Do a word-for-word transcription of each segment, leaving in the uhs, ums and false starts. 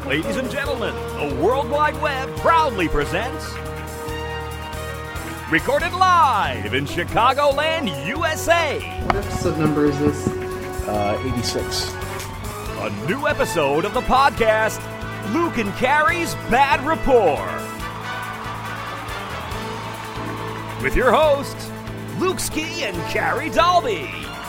Ladies and gentlemen, the World Wide Web proudly presents... Recorded live in Chicagoland, U S A. What episode number is this? Uh, eighty-six. A new episode of the podcast, Luke and Carrie's Bad Rapport. With your hosts, Luke Ski and Carrie Dalby.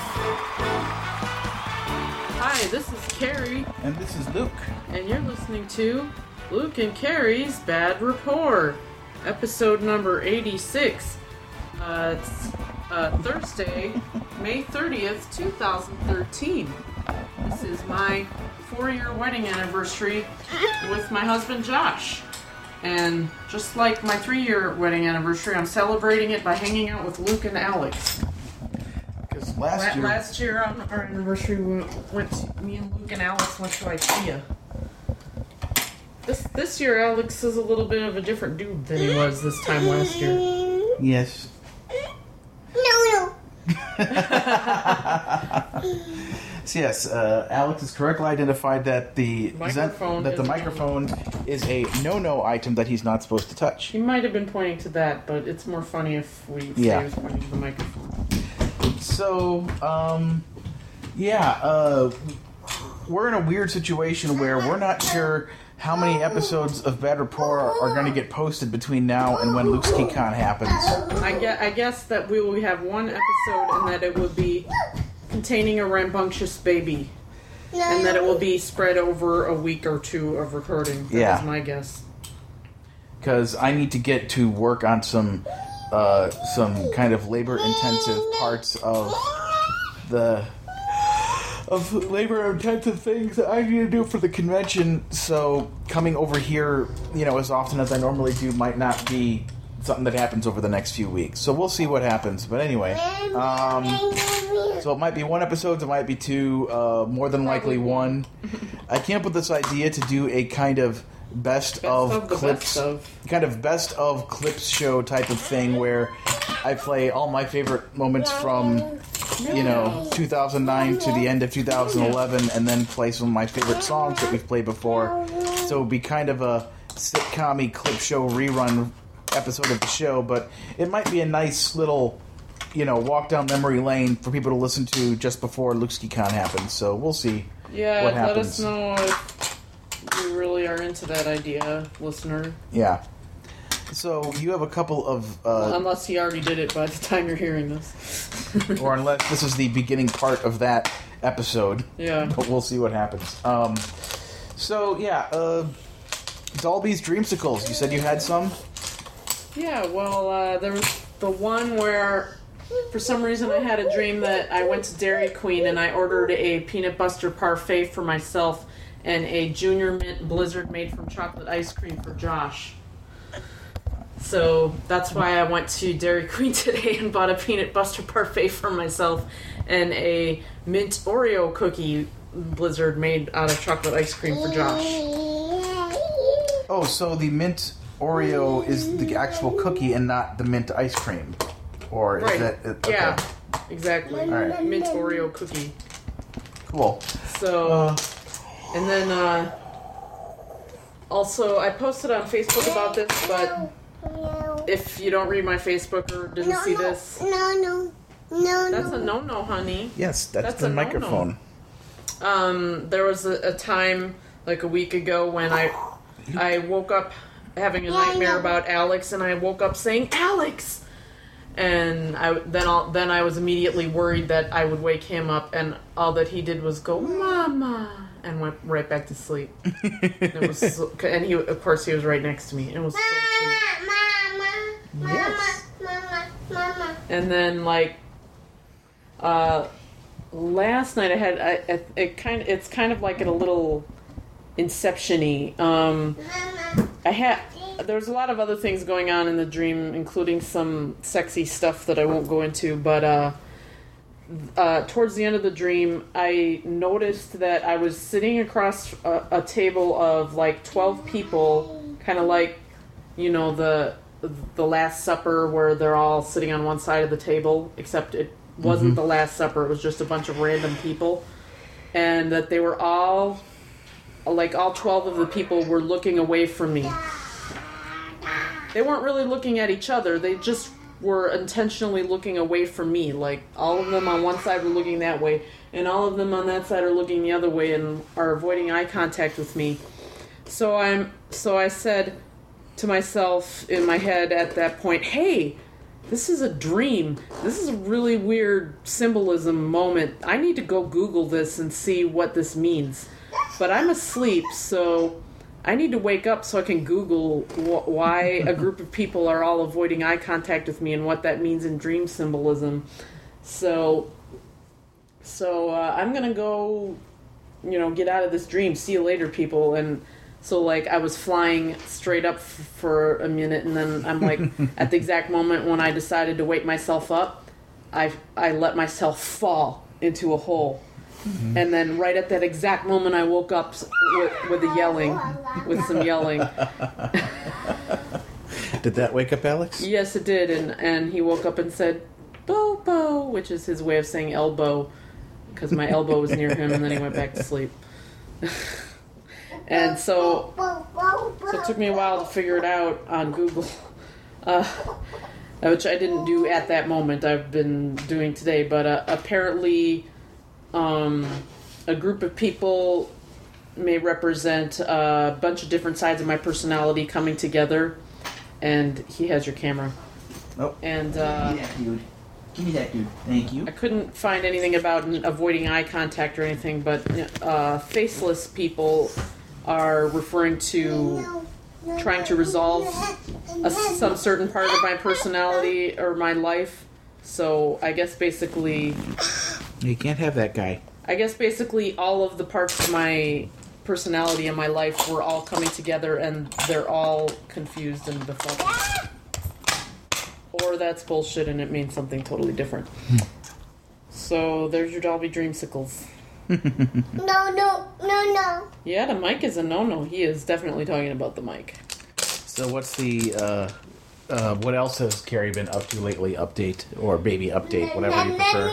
Hi, this is Carrie. And this is Luke. And you're listening to Luke and Carrie's Bad Rapport. Episode number eighty-six. Uh, it's uh, Thursday, May thirtieth, twenty thirteen. This is my four-year wedding anniversary with my husband Josh. And just like my three-year wedding anniversary, I'm celebrating it by hanging out with Luke and Alex. Because last La- year... Last year on our anniversary, we went to, me and Luke and Alex went to IKEA. This this year, Alex is a little bit of a different dude than he was this time last year. Yes. No, no. So yes, uh, Alex has correctly identified that the Microphone that the is- microphone is a no-no item that he's not supposed to touch. He might have been pointing to that, but it's more funny if we say Yeah. he was pointing to the microphone. So, um, yeah, uh, we're in a weird situation where we're not sure how many episodes of Bad Rapport are going to get posted between now and when Luke's KeyCon happens. I guess, I guess that we will have one episode and that it will be containing a rambunctious baby. And that it will be spread over a week or two of recording. That Yeah. is my guess. Because I need to get to work on some uh, some kind of labor-intensive parts of the of labor-intensive things that I need to do for the convention. So coming over here, you know, as often as I normally do, might not be something that happens over the next few weeks. So we'll see what happens. But anyway, um, so it might be one episode, it might be two, uh, more than likely one. I came up with this idea to do a kind of best, Best of, of the clips, best of. kind of best of clips show type of thing where I play all my favorite moments from, you know, two thousand nine to the end of two thousand eleven, and then play some of my favorite songs that we've played before. So it would be kind of a sitcom-y clip show rerun episode of the show, but it might be a nice little, you know, walk down memory lane for people to listen to just before Luke's KeyCon happens. So we'll see Yeah, what let happens. us know if you really are into that idea, listener. Yeah. So you have a couple of, uh, Unless he already did it by the time you're hearing this. or unless this is the beginning part of that episode. Yeah. But we'll see what happens. Um, so yeah, uh, Dalby's Dreamsicles. You said you had some? Yeah, well, uh, there was the one where, for some reason, I had a dream that I went to Dairy Queen and I ordered a peanut butter parfait for myself and a Junior Mint Blizzard made from chocolate ice cream for Josh. So that's why I went to Dairy Queen today and bought a peanut butter parfait for myself and a mint Oreo cookie blizzard made out of chocolate ice cream for Josh. Oh, so the mint Oreo is the actual cookie and not the mint ice cream, or is Right. that okay. Yeah, exactly. All right. Mint Oreo cookie. Cool. So, Uh, and then uh, also I posted on Facebook about this, but if you don't read my Facebook or didn't No, see no, this, no, no, no, that's no. a no-no, honey. yes, that's, That's the a no-no. microphone. Um, there was a, a time like a week ago when I I woke up having a Yeah, I nightmare know. about Alex, and I woke up saying Alex, and I then I'll, then I was immediately worried that I would wake him up, and all that he did was go Mama and went right back to sleep. It was so, and he of course he was right next to me. It was so sweet. Mama, mama, Yes. mama, mama. And then like uh, last night I had I, I it kind it's kind of like a little Inception-y. Um, Mama. I had there was a lot of other things going on in the dream, including some sexy stuff that I won't go into. But uh, uh, towards the end of the dream, I noticed that I was sitting across a, a table of like twelve people, kind of like, you know, the the Last Supper, where they're all sitting on one side of the table, except it wasn't the Last Supper. It was just a bunch of random people, and that they were all like all twelve of the people were looking away from me. They weren't really looking at each other. They just were intentionally looking away from me. Like, all of them on one side were looking that way, and all of them on that side are looking the other way and are avoiding eye contact with me. So I'm, so I said to myself in my head at that point, hey, this is a dream. This is a really weird symbolism moment. I need to go Google this and see what this means. But I'm asleep, so I need to wake up so I can Google wh- why a group of people are all avoiding eye contact with me and what that means in dream symbolism. So, so uh, I'm gonna go, you know, get out of this dream. See you later, people. And so, like, I was flying straight up f- for a minute, and then I'm like, at the exact moment when I decided to wake myself up, I I let myself fall into a hole. Mm-hmm. And then right at that exact moment, I woke up with, with a yelling, with some yelling. Did that wake up Alex? Yes, it did. And, and he woke up and said, Bobo, which is his way of saying elbow, because my elbow was near him, and then he went back to sleep. And so, so it took me a while to figure it out on Google, uh, which I didn't do at that moment. I've been doing today, but uh, apparently um, a group of people may represent a bunch of different sides of my personality coming together. And he has your camera. Oh. And uh, give me that dude. Give me that dude. Thank you. I couldn't find anything about avoiding eye contact or anything, but uh, faceless people are referring to trying to resolve a, some certain part of my personality or my life. So I guess basically... You can't have that guy. I guess basically all of the parts of my personality in my life were all coming together and they're all confused and befuddled. Or that's bullshit and it means something totally different. So there's your Dolby Dreamsicles. No, no, no, no. Yeah, the mic is a no-no. He is definitely talking about the mic. So what's the, uh, uh, what else has Carrie been up to lately? Update or baby update, whatever you prefer.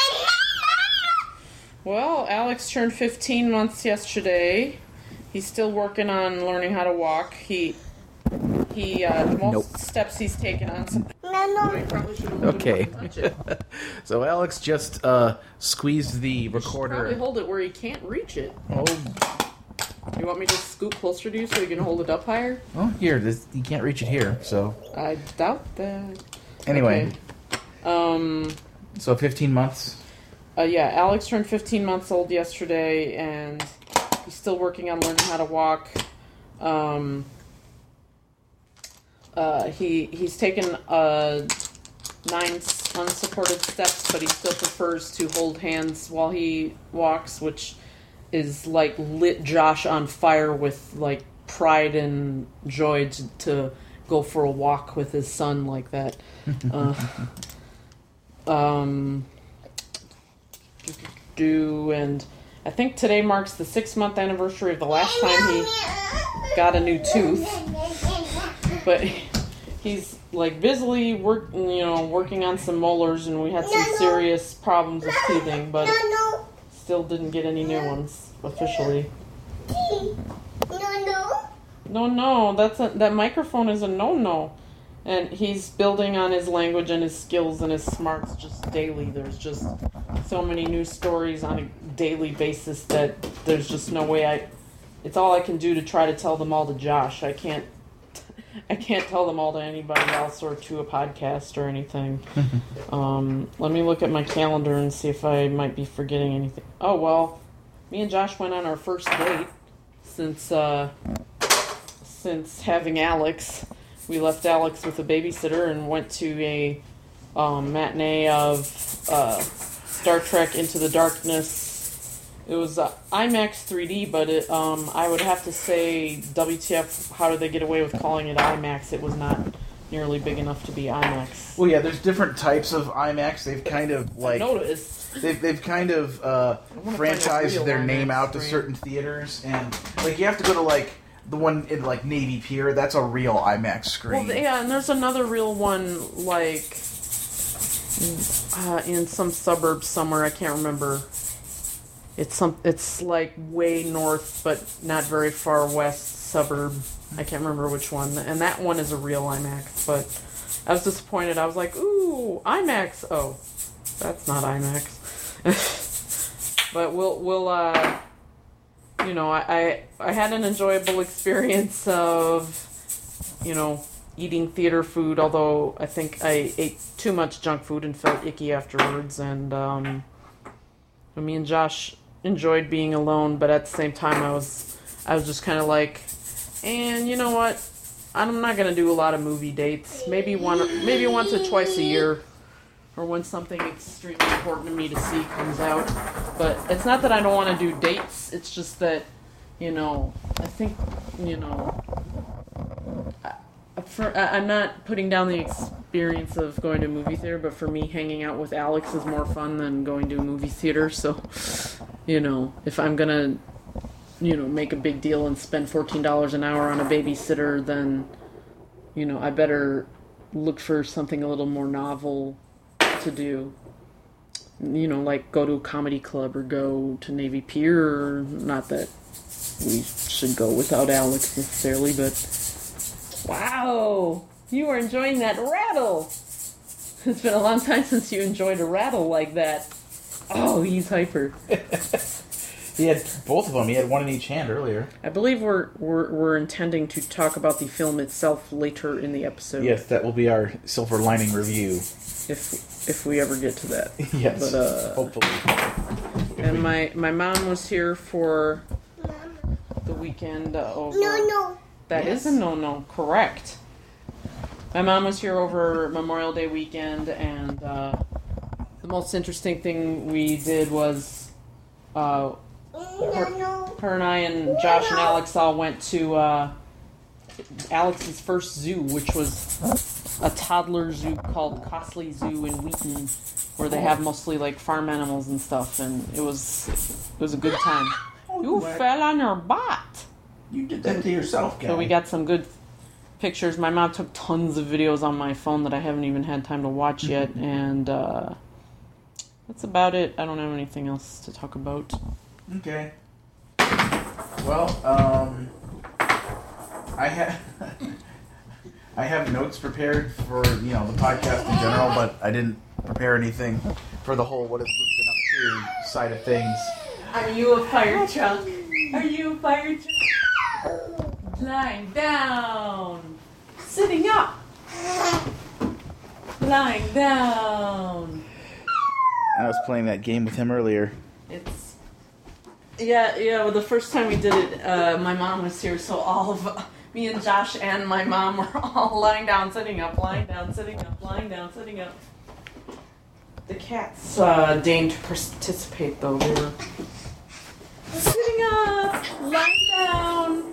Well, Alex turned fifteen months yesterday. He's still working on learning how to walk. He, he, uh, the most Nope. steps he's taken on... No, no. I probably should have Okay. touch it. So Alex just uh, squeezed the You should recorder. probably hold it where he can't reach it. Oh, You want me to scoot closer to you so you can hold it up higher? oh, here. This, you can't reach it here. So I doubt that. anyway, Okay. Um. so fifteen months. Uh, yeah, Alex turned fifteen months old yesterday, and he's still working on learning how to walk. Um. Uh, he he's taken uh nine unsupported steps, but he still prefers to hold hands while he walks, which is like lit Josh on fire with like pride and joy to, to go for a walk with his son like that. uh, um, do and I think today marks the six month anniversary of the last time he got a new tooth, but he's like busily work, you know, working on some molars, and we had some serious problems with teething, but still didn't get any new ones officially. No, no. No, no, that's a, that microphone is a no-no. And he's building on his language and his skills and his smarts just daily. There's just so many new stories on a daily basis that there's just no way I... It's all I can do to try to tell them all to Josh. I can't I can't tell them all to anybody else or to a podcast or anything. um, let me look at my calendar and see if I might be forgetting anything. Oh, well, me and Josh went on our first date since... Uh, Since having Alex. We left Alex with a babysitter and went to a um, matinee of uh, Star Trek Into the Darkness. It was uh, IMAX three D, but it, um, I would have to say, W T F, how did they get away with calling it IMAX? It was not nearly big enough to be IMAX. Well, yeah, there's different types of IMAX. They've kind of like Notice. they've they've kind of uh, wanna find a franchised real their name IMAX out to screen. certain theaters, and like you have to go to like the one in like Navy Pier. That's a real IMAX screen. Well, yeah, and there's another real one, like, uh, in some suburbs somewhere, I can't remember. It's some. It's like way north, but not very far west suburb. I can't remember which one. And that one is a real IMAX, but I was disappointed. I was like, ooh, IMAX. Oh, that's not IMAX. But we'll we'll uh, you know, I, I I had an enjoyable experience of, you know, eating theater food, although I think I ate too much junk food and felt icky afterwards. And um, me and Josh enjoyed being alone, but at the same time, I was I was just kind of like, and you know what? I'm not gonna do a lot of movie dates. Maybe one, maybe once or twice a year, or when something extremely important to me to see comes out. But it's not that I don't want to do dates. It's just that, you know, I think, you know. For, I'm not putting down the experience of going to a movie theater, but for me, hanging out with Alex is more fun than going to a movie theater. So, you know, if I'm gonna, you know, make a big deal and spend fourteen dollars an hour on a babysitter, then, you know, I better look for something a little more novel to do. You know, like go to a comedy club or go to Navy Pier. Not that we should go without Alex necessarily, but... Wow! You are enjoying that rattle! It's been a long time since you enjoyed a rattle like that. Oh, he's hyper. He had both of them. He had one in each hand earlier. I believe we're, we're we're intending to talk about the film itself later in the episode. Yes, that will be our Silver Lining review. If if we ever get to that. Yes, but, uh, hopefully. And my, my mom was here for the weekend uh, over... No, no. That Yes. is a no-no, correct. My mom was here over Memorial Day weekend, and uh, the most interesting thing we did was uh, her, her and I and Josh and Alex all went to uh, Alex's first zoo, which was a toddler zoo called Costley Zoo in Wheaton, where they have mostly like farm animals and stuff, and it was it was a good time. You fell on your butt. You did that to yourself, guy. So we got some good pictures. My mom took tons of videos on my phone that I haven't even had time to watch yet, and uh, that's about it. I don't have anything else to talk about. Okay. Well, um, I have I have notes prepared for, you know, the podcast in general, but I didn't prepare anything for the whole what has Luke been up to side of things. Are you a fire truck? Are you a fire truck? Lying down. Sitting up. Lying down. I was playing that game with him earlier. It's... Yeah, yeah, well, the first time we did it, uh, my mom was here, so all of... Uh, me and Josh and my mom were all lying down, sitting up, lying down, sitting up, lying down, sitting up. The cats uh, deigned to participate, though. They were sitting up, lying down,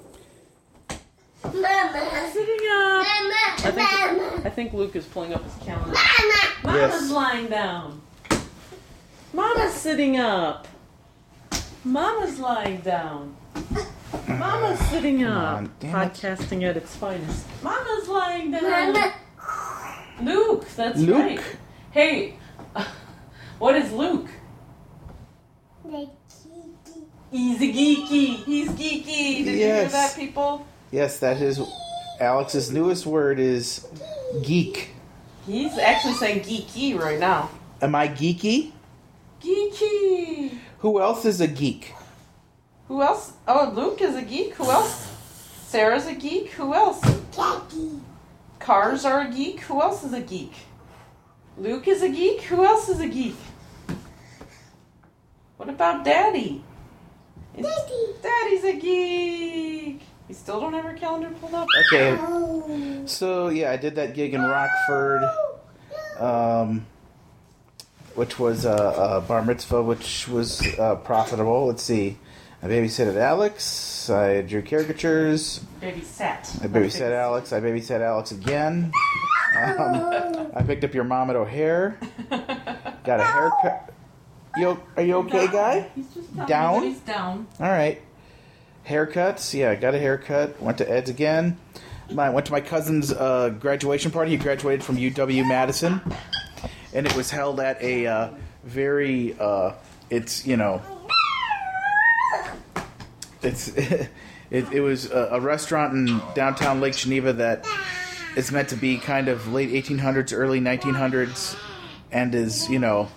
Mama. sitting up. Mama. I think Mama. I think Luke is pulling up his calendar. Mama. Mama's Yes. lying down. Mama's sitting up. Mama's lying down. Mama's sitting Come up. on, damn it. Podcasting at its finest. Mama's lying down. Mama. Luke, that's Luke? right. Hey, what is Luke? The He's a geeky. He's geeky. Did you hear Yes. that, people? Yes, that is Alex's newest word is geek. He's actually saying geeky right now. Am I geeky? Geeky. Who else is a geek? Who else? Oh, Luke is a geek. Who else? Sarah's a geek. Who else? Daddy. Cars are a geek. Who else is a geek? Luke is a geek. Who else is a geek? What about Daddy? Is- Daddy. Daddy's a geek. We still don't have our calendar pulled up. Okay, Oh. so yeah, I did that gig in Rockford, um, which was a, a bar mitzvah, which was uh, profitable. Let's see, I babysat Alex. I drew caricatures. Baby sat. I babysat Alex. I babysat Alex again. Um, I picked up your mom at O'Hare. Got a haircut. You, are you okay, guy? He's just telling Down? me that he's down. All right. Haircuts. Yeah, I got a haircut. Went to Ed's again. I went to my cousin's uh, graduation party. He graduated from U W Madison. And it was held at a uh, very, uh, it's, you know, it's it, it was a, a restaurant in downtown Lake Geneva that is meant to be kind of late eighteen hundreds, early nineteen hundreds, and is, you know,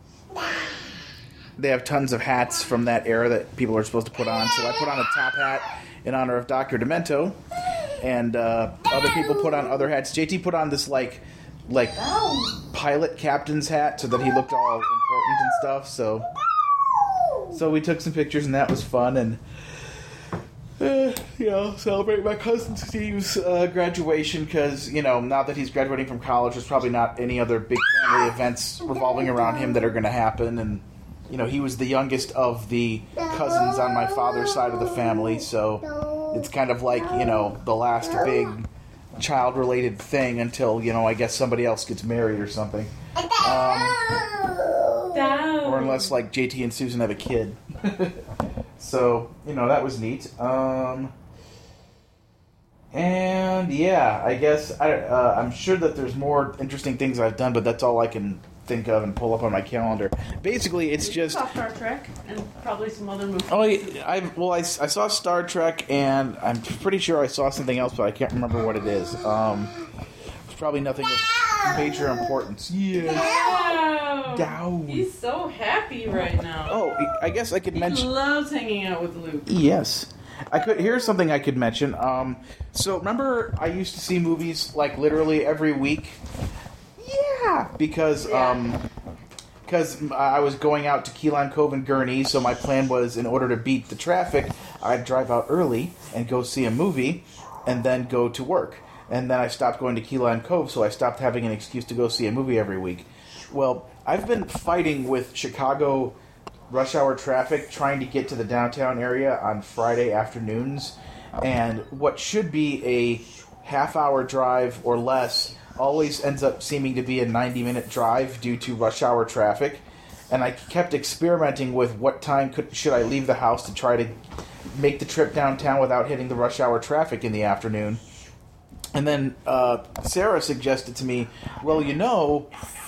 they have tons of hats from that era that people are supposed to put on. So I put on a top hat in honor of Doctor Demento, and uh, other people put on other hats. J T put on this like like pilot captain's hat so that he looked all important and stuff. So so we took some pictures, and that was fun. And uh, you know, celebrate my cousin Steve's uh, graduation, because, you know, now that he's graduating from college, there's probably not any other big family events revolving around him that are going to happen. And you know, he was the youngest of the cousins on my father's side of the family, so it's kind of like, you know, the last big child-related thing until, you know, I guess somebody else gets married or something. Um, or unless, like, J T and Susan have a kid. So, you know, that was neat. Um, and, yeah, I guess, I, uh, I'm sure that there's more interesting things I've done, but that's all I can think of and pull up on my calendar. Basically, it's You just saw Star Trek and probably some other movies. oh, I, I well, I, I saw Star Trek, and I'm pretty sure I saw something else, but I can't remember what it is. Um, it's probably nothing of major importance. Yeah. Wow. Down. He's so happy right now. Oh, I guess I could He mention. loves hanging out with Luke. Yes. I could. Here's something I could mention. Um, so remember, I used to see movies like literally every week. Yeah, because um, because I was going out to Key Lime Cove and Gurnee, so my plan was, in order to beat the traffic, I'd drive out early and go see a movie, and then go to work. And then I stopped going to Key Lime Cove, so I stopped having an excuse to go see a movie every week. Well, I've been fighting with Chicago rush hour traffic trying to get to the downtown area on Friday afternoons, and what should be a half-hour drive or less always ends up seeming to be a ninety-minute drive due to rush hour traffic. And I kept experimenting with what time could, should I leave the house to try to make the trip downtown without hitting the rush hour traffic in the afternoon. And then uh, Sarah suggested to me, well, you know...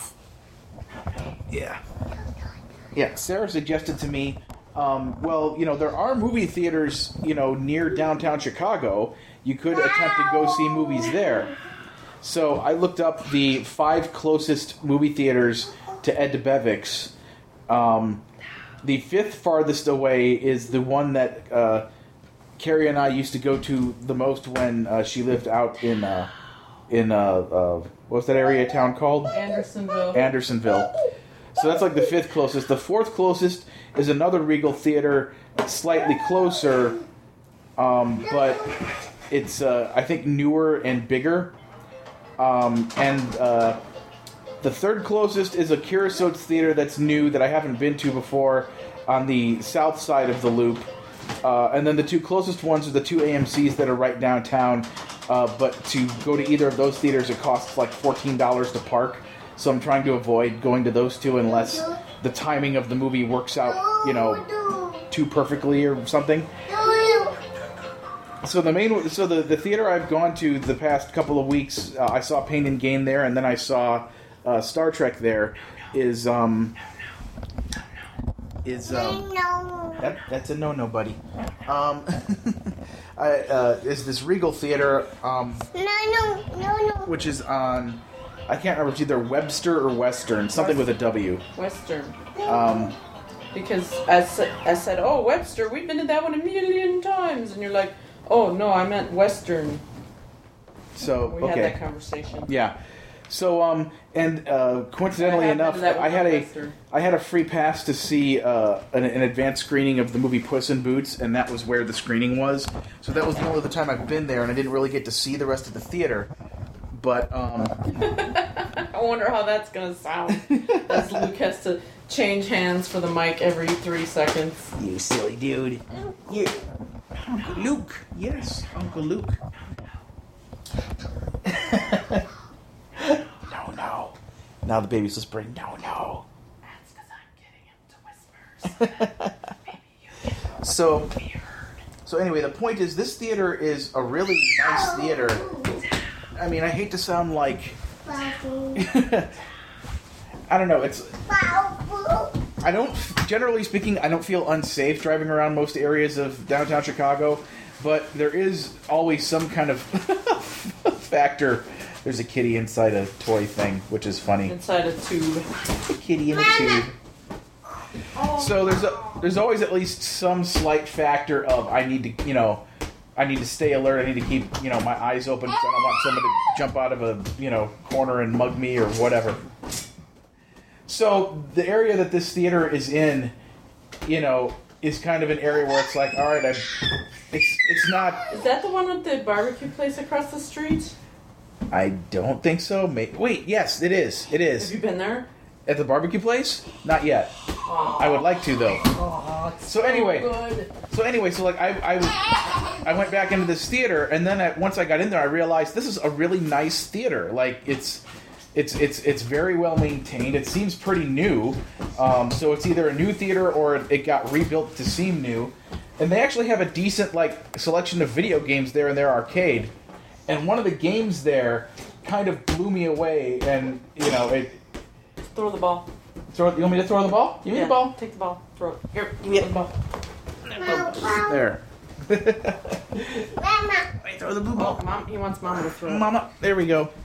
Yeah. Yeah, Sarah suggested to me, um, well, you know, there are movie theaters, you know, near downtown Chicago. You could attempt to go see movies there. So I looked up the five closest movie theaters to Ed DeBevick's. Um, the fifth farthest away is the one that uh, Carrie and I used to go to the most when uh, she lived out in uh, in uh, uh, what's that area of town called? Andersonville. Andersonville. So that's like the fifth closest. The fourth closest is another Regal theater, slightly closer, um, but it's uh, I think newer and bigger. Um, and uh, the third closest is a Curaçao theater that's new that I haven't been to before on the south side of the loop. Uh, and then the two closest ones are the two A M Cs that are right downtown. Uh, but to go to either of those theaters, it costs like fourteen dollars to park. So I'm trying to avoid going to those two unless the timing of the movie works out, you know, too perfectly or something. So the main, so the, the theater I've gone to the past couple of weeks, uh, I saw Pain and Gain there, and then I saw uh, Star Trek there. Is um is um that, that's a no no, buddy. Um, I, uh, is this Regal Theater um No, no, no, no. which is on, I can't remember, it's either Webster or Western, something with a W. Western. Um, Because I said, I said, oh, Webster, we've been to that one a million times. And you're like, oh, no, I meant Western. so We okay. had that conversation. Yeah. So, um, and uh, coincidentally I have been enough, to that I one had on a, Western. I had a free pass to see uh, an, an advanced screening of the movie Puss in Boots, and that was where the screening was. So that was the only other time I've been there, and I didn't really get to see the rest of the theater. But um, I wonder how that's going to sound. As Luke has to change hands for the mic every three seconds. you silly dude, you, Uncle Luke, yes, Uncle Luke. no, no. Now the baby's whispering, no, no. That's because I'm getting him to whispers. Maybe you can So, be heard. so anyway, the point is, this theater is a really nice theater. I mean, I hate to sound like, I don't know, it's, I don't generally speaking, I don't feel unsafe driving around most areas of downtown Chicago, but there is always some kind of factor. There's a kitty inside a toy thing, which is funny. Inside a tube. A kitty in a tube. So there's a, there's always at least some slight factor of I need to, you know, I need to stay alert. I need to keep, you know, my eyes open because I don't want someone to jump out of a, you know, corner and mug me or whatever. So the area that this theater is in, you know, is kind of an area where it's like, all right, I've, it's it's not. Is that the one with the barbecue place across the street? I don't think so. May, wait, yes, it is. It is. Have you been there? At the barbecue place? Not yet. Aww. I would like to though. Oh, So anyway, good. so anyway, so like I, I, I went back into this theater, and then I, once I got in there, I realized this is a really nice theater. Like it's, it's, it's, it's very well maintained. It seems pretty new. Um, so it's either a new theater or it got rebuilt to seem new. And they actually have a decent like selection of video games there in their arcade. And one of the games there kind of blew me away, and you know it. Throw the ball. Throw. You want me to throw the ball? Give me Yeah, the ball. Take the ball. Throw it. Here, give me the ball. There. Mama. I throw the blue Oh, ball. mom, he wants Mama to throw it. Mama, there we go.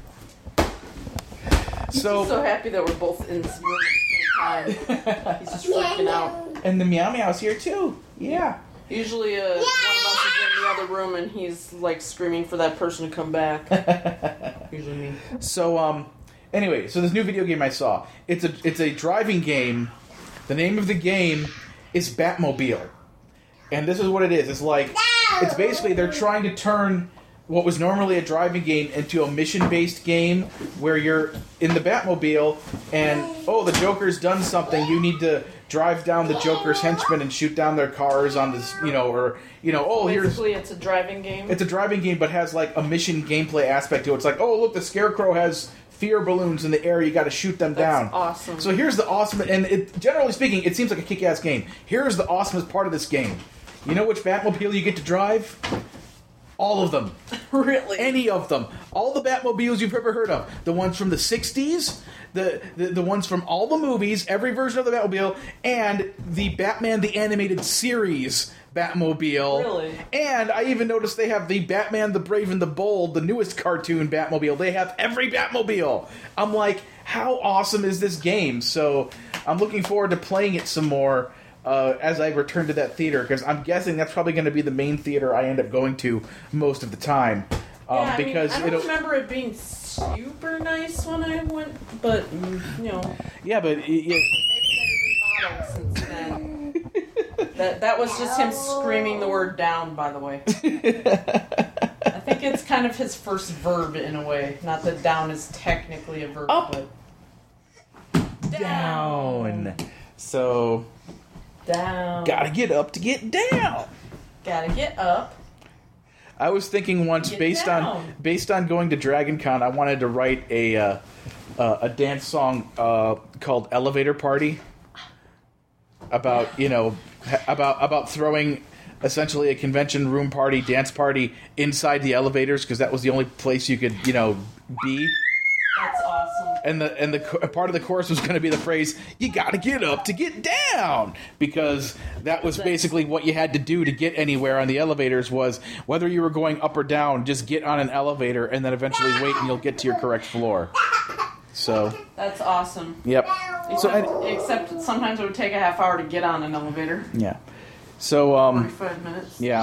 He's So, just so happy that we're both in this room at the same time. He's just freaking out. and the meow meow's here too. Yeah. Usually, uh, one of us is in the other room and he's like screaming for that person to come back. Usually me. So, um, anyway, so this new video game I saw, it's a it's a driving game. The name of the game is Batmobile, and this is what it is. It's like it's basically they're trying to turn what was normally a driving game into a mission-based game where you're in the Batmobile and oh, the Joker's done something. You need to drive down the Joker's henchmen and shoot down their cars on this, you know, or you know, oh, here's. Basically, it's a driving game. It's a driving game, but has like a mission gameplay aspect to it. It's like, oh, look, the Scarecrow has fear balloons in the air. You got to shoot them That's down. awesome. So here's the awesome, and it, generally speaking, it seems like a kick-ass game. Here's the awesomest part of this game. You know which Batmobile you get to drive? All of them. Really? Any of them. All the Batmobiles you've ever heard of. The ones from the sixties, the, the, the ones from all the movies, every version of the Batmobile, and the Batman the Animated Series Batmobile. Really? And I even noticed they have the Batman the Brave and the Bold, the newest cartoon Batmobile. They have every Batmobile. I'm like, how awesome is this game? So I'm looking forward to playing it some more. Uh, as I return to that theater, because I'm guessing that's probably going to be the main theater I end up going to most of the time. Um, yeah, I because mean, I don't it'll, remember it being super nice when I went, but, mm, you know, yeah, but it, it, maybe they remodeled since then. that, that was just him screaming the word down, by the way. I think it's kind of his first verb in a way. Not that down is technically a verb, Up. but down. So down. gotta get up to get down. Gotta get up. I was thinking once, Get based down. on based on going to Dragon Con, I wanted to write a uh, uh, a dance song uh, called "Elevator Party" about you know ha- about about throwing essentially a convention room party, dance party inside the elevators because that was the only place you could you know be. That's awesome. And the and the cho- part of the chorus was going to be the phrase "You got to get up to get down," because that was basically what you had to do to get anywhere on the elevators. Was whether you were going up or down, just get on an elevator and then eventually wait, and you'll get to your correct floor. So, That's awesome. yep. So, Except, and, except sometimes it would take a half hour to get on an elevator. yeah. So, um, forty-five minutes. yeah.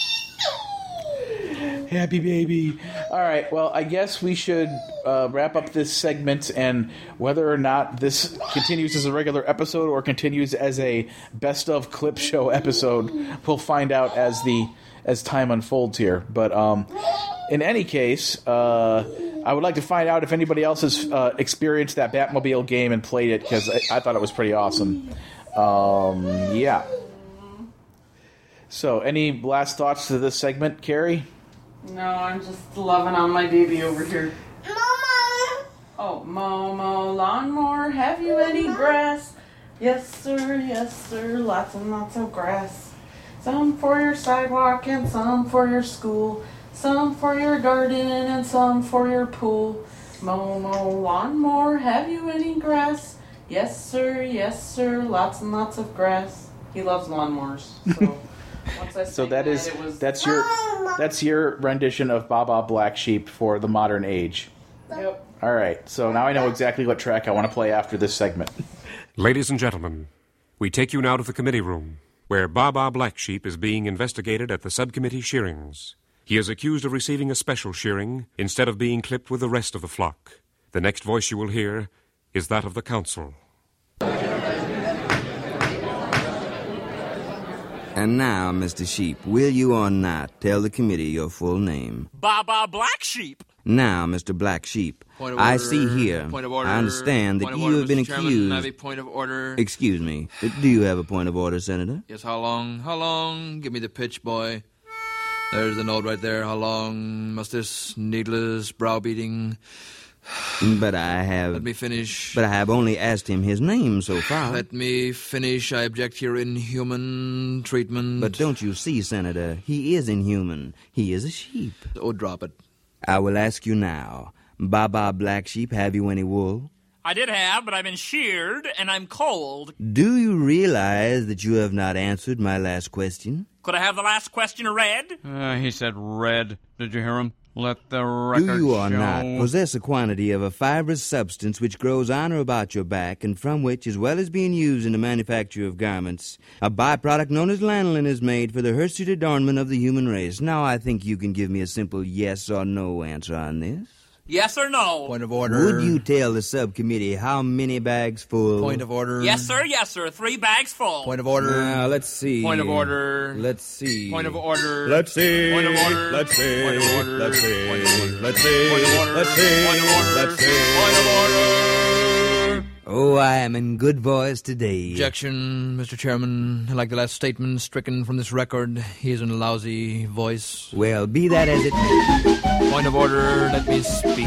Happy baby. All right. Well, I guess we should uh, wrap up this segment, and whether or not this continues as a regular episode or continues as a best of clip show episode, we'll find out as the as time unfolds here. But um, in any case, uh, I would like to find out if anybody else has uh, experienced that Batmobile game and played it, because I, I thought it was pretty awesome. Um, yeah. So, any last thoughts to this segment, Carrie? No, I'm just loving on my baby over here. Mama. Oh, Momo, lawnmower, have you any grass? Yes, sir, yes, sir, lots and lots of grass. Some for your sidewalk and some for your school. Some for your garden and some for your pool. Momo, lawnmower, have you any grass? Yes, sir. Yes, sir. Lots and lots of grass. He loves lawnmowers. So once I So sang that is it was that's your that's your rendition of Baba Black Sheep for the modern age. Yep. All right. So now I know exactly what track I want to play after this segment. Ladies and gentlemen, we take you now to the committee room, where Baba Black Sheep is being investigated at the subcommittee shearings. He is accused of receiving a special shearing instead of being clipped with the rest of the flock. The next voice you will hear is that of the council. And now, Mister Sheep, will you or not tell the committee your full name? Baba Black Sheep. Now, Mister Black Sheep, Point of I order, see here, point of order, I understand that point of you order, have been Mister Chairman, accused... I have a point of order. Excuse me, do you have a point of order, Senator? Yes, how long? How long? Give me the pitch, boy. There's the note right there. How long must this needless browbeating... But I have... Let me finish. But I have only asked him his name so far. Let me finish. I object to your inhuman treatment. But don't you see, Senator, he is inhuman. He is a sheep. Oh, drop it. I will ask you now, Baba Black Sheep, have you any wool? I did have, but I've been sheared, and I'm cold. Do you realize that you have not answered my last question? Could I have the last question read? Uh, he said red. Did you hear him? Let the record Do you or show... not possess a quantity of a fibrous substance which grows on or about your back, and from which, as well as being used in the manufacture of garments, a byproduct known as lanolin is made for the hirsute adornment of the human race? Now I think you can give me a simple yes or no answer on this. Yes or no? Point of order. Would you tell the subcommittee how many bags full? Point of order. Yes, sir, yes, sir. Three bags full. Point of order. Now, let's see. Point of order. Let's see. Point of order. Let's see. Point of order. Let's see. Point of order. Let's see. Point of order. Let's see. Point of order. Let's see. Point of order. Let's see. Point of order. Oh, I am in good voice today. Objection, Mister Chairman. Like the last statement stricken from this record, he is in a lousy voice. Well, be that as it may. Point of order, let me speak.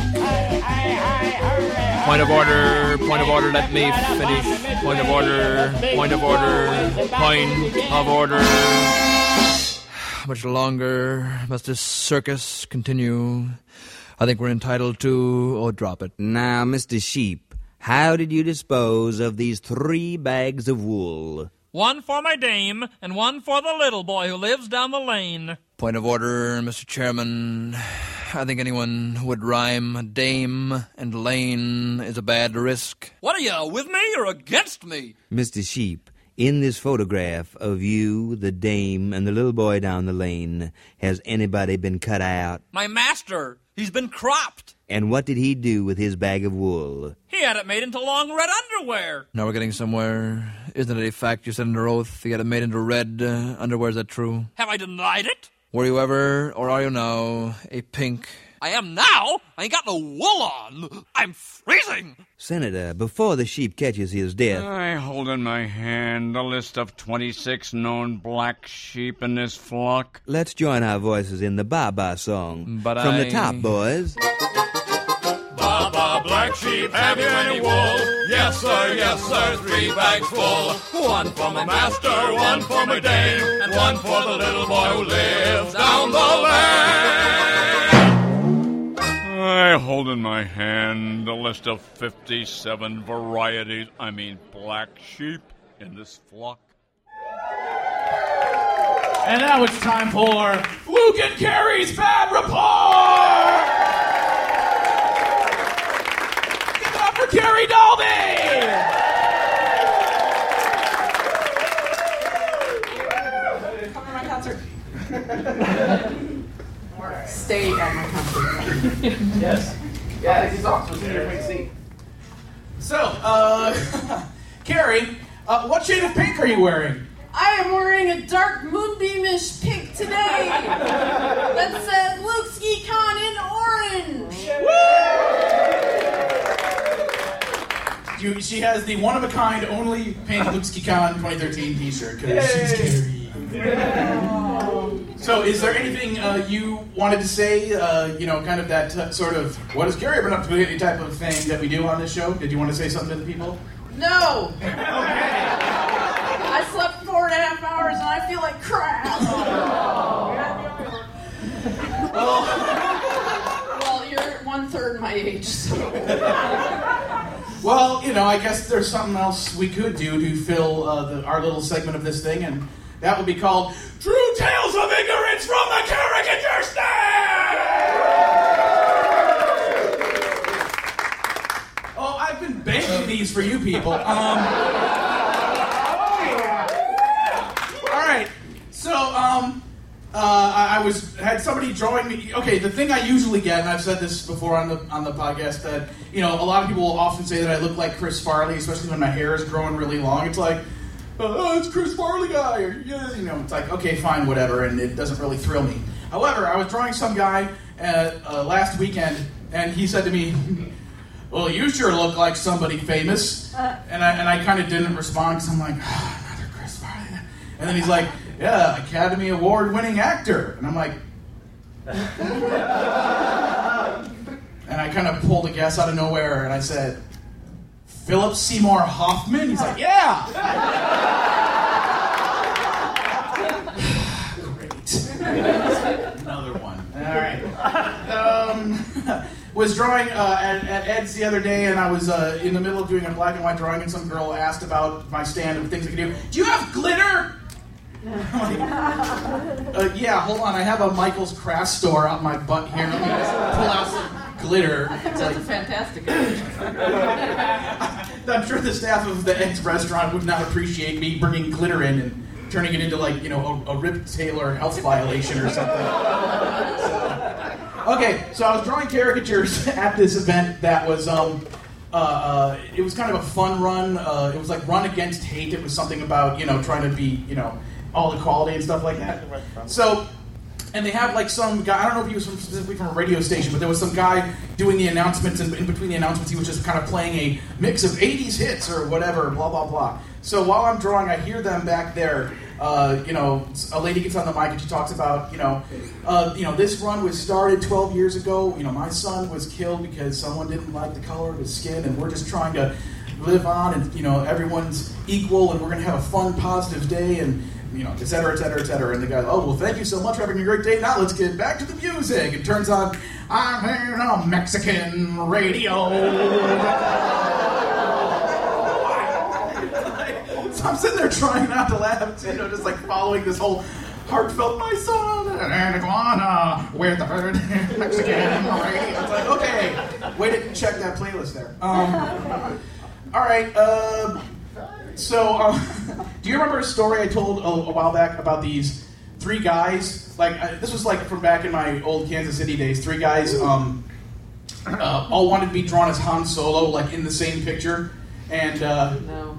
Point of order, point of order, let me finish. Point of order, point of order, point of order. How much longer must this circus continue? I think we're entitled to... Oh, drop it. Now, Mister Sheep, how did you dispose of these three bags of wool? One for my dame, and one for the little boy who lives down the lane. Point of order, Mister Chairman. I think anyone who would rhyme dame and lane is a bad risk. What are you, with me or against me? Mister Sheep, in this photograph of you, the dame, and the little boy down the lane, has anybody been cut out? My master. He's been cropped. And what did he do with his bag of wool? He had it made into long red underwear. Now we're getting somewhere. Isn't it a fact you said under oath you had it made into red uh, underwear? Is that true? Have I denied it? Were you ever, or are you now, a pink? I am now. I ain't got no wool on. I'm freezing. Senator, before the sheep catches his death... I hold in my hand a list of twenty-six known black sheep in this flock. Let's join our voices in the Baba song. But From I... the top, boys. Baba Black Sheep, have you any wool? Yes, sir, yes, sir, three bags full. One for my master, one for my dame, and one for the little boy who lives down the lane. I hold in my hand a list of fifty-seven varieties, I mean black sheep, in this flock. And now it's time for Luke and Carrie's Bad Report! Give it up for Carrie Dolby! Come to my concert. Or stay at my concert. Yes. Yeah, he's awesome. Wait, see. So, uh, Carrie, uh, what shade of pink are you wearing? I am wearing a dark moonbeamish pink today that says Luke Ski Con in orange. You, she has the one-of-a-kind, only pink Luke Ski Con twenty thirteen t-shirt, because she's Carrie. So, is there anything uh, you wanted to say, uh, you know, kind of that uh, sort of, what has Carrie been up to, any type of thing that we do on this show? Did you want to say something to the people? No. I slept four and a half hours and I feel like crap. well, well, you're one third my age, so. Well, you know, I guess there's something else we could do to fill uh, the, our little segment of this thing, and that would be called True Tales of Ignorance from the Caricature Stand! Oh, I've been banking these for you people. Um, oh, yeah. All right. So, um, uh, I, I was had somebody drawing me. Okay, the thing I usually get, and I've said this before on the on the podcast, that you know, a lot of people will often say that I look like Chris Farley, especially when my hair is growing really long. It's like, oh, it's Chris Farley guy, or yeah, you know, it's like, okay, fine, whatever, and it doesn't really thrill me. However, I was drawing some guy uh, uh, last weekend, and he said to me, "Well, you sure look like somebody famous," and I and I kind of didn't respond because I'm like, oh, another Chris Farley. And then he's like, "Yeah, Academy Award-winning actor," and I'm like, and I kind of pulled a guess out of nowhere, and I said, "Philip Seymour Hoffman?" He's like, "Yeah." Great. Another one. All right. Um, was drawing uh, at, at Ed's the other day, and I was uh, in the middle of doing a black and white drawing, and some girl asked about my stand and things I could do. Do you have glitter? Like, uh, yeah, hold on. I have a Michael's Craft Store out my butt here. Let me just pull out some glitter. That's like, a fantastic idea. I'm sure the staff of the Ed's restaurant would not appreciate me bringing glitter in and turning it into, like, you know, a, a Rip Taylor health violation or something. So, okay, so I was drawing caricatures at this event that was, um, uh, uh, it was kind of a fun run. Uh, it was like Run Against Hate. It was something about, you know, trying to be, you know, all equality and stuff like that. So, and they have like some guy, I don't know if he was from, specifically from a radio station, but there was some guy doing the announcements, and in between the announcements he was just kind of playing a mix of eighties hits or whatever, blah, blah, blah. So while I'm drawing, I hear them back there, uh, you know, a lady gets on the mic and she talks about, you know, uh, you know, this run was started twelve years ago, you know, my son was killed because someone didn't like the color of his skin, and we're just trying to live on, and, you know, everyone's equal, and we're going to have a fun, positive day, and, you know, et cetera, et cetera, et cetera. And the guy, oh, well, thank you so much for having a great day. Now let's get back to the music. It turns on, I'm hearing on Mexican radio. So I'm sitting there trying not to laugh, you know, just like following this whole heartfelt, my son, and iguana with the bird, Mexican radio. It's like, okay, way to check that playlist there. Um, all right, uh... So, um, do you remember a story I told a, a while back about these three guys? Like, I, this was like from back in my old Kansas City days. Three guys, um, uh, all wanted to be drawn as Han Solo, like in the same picture. And, uh, no.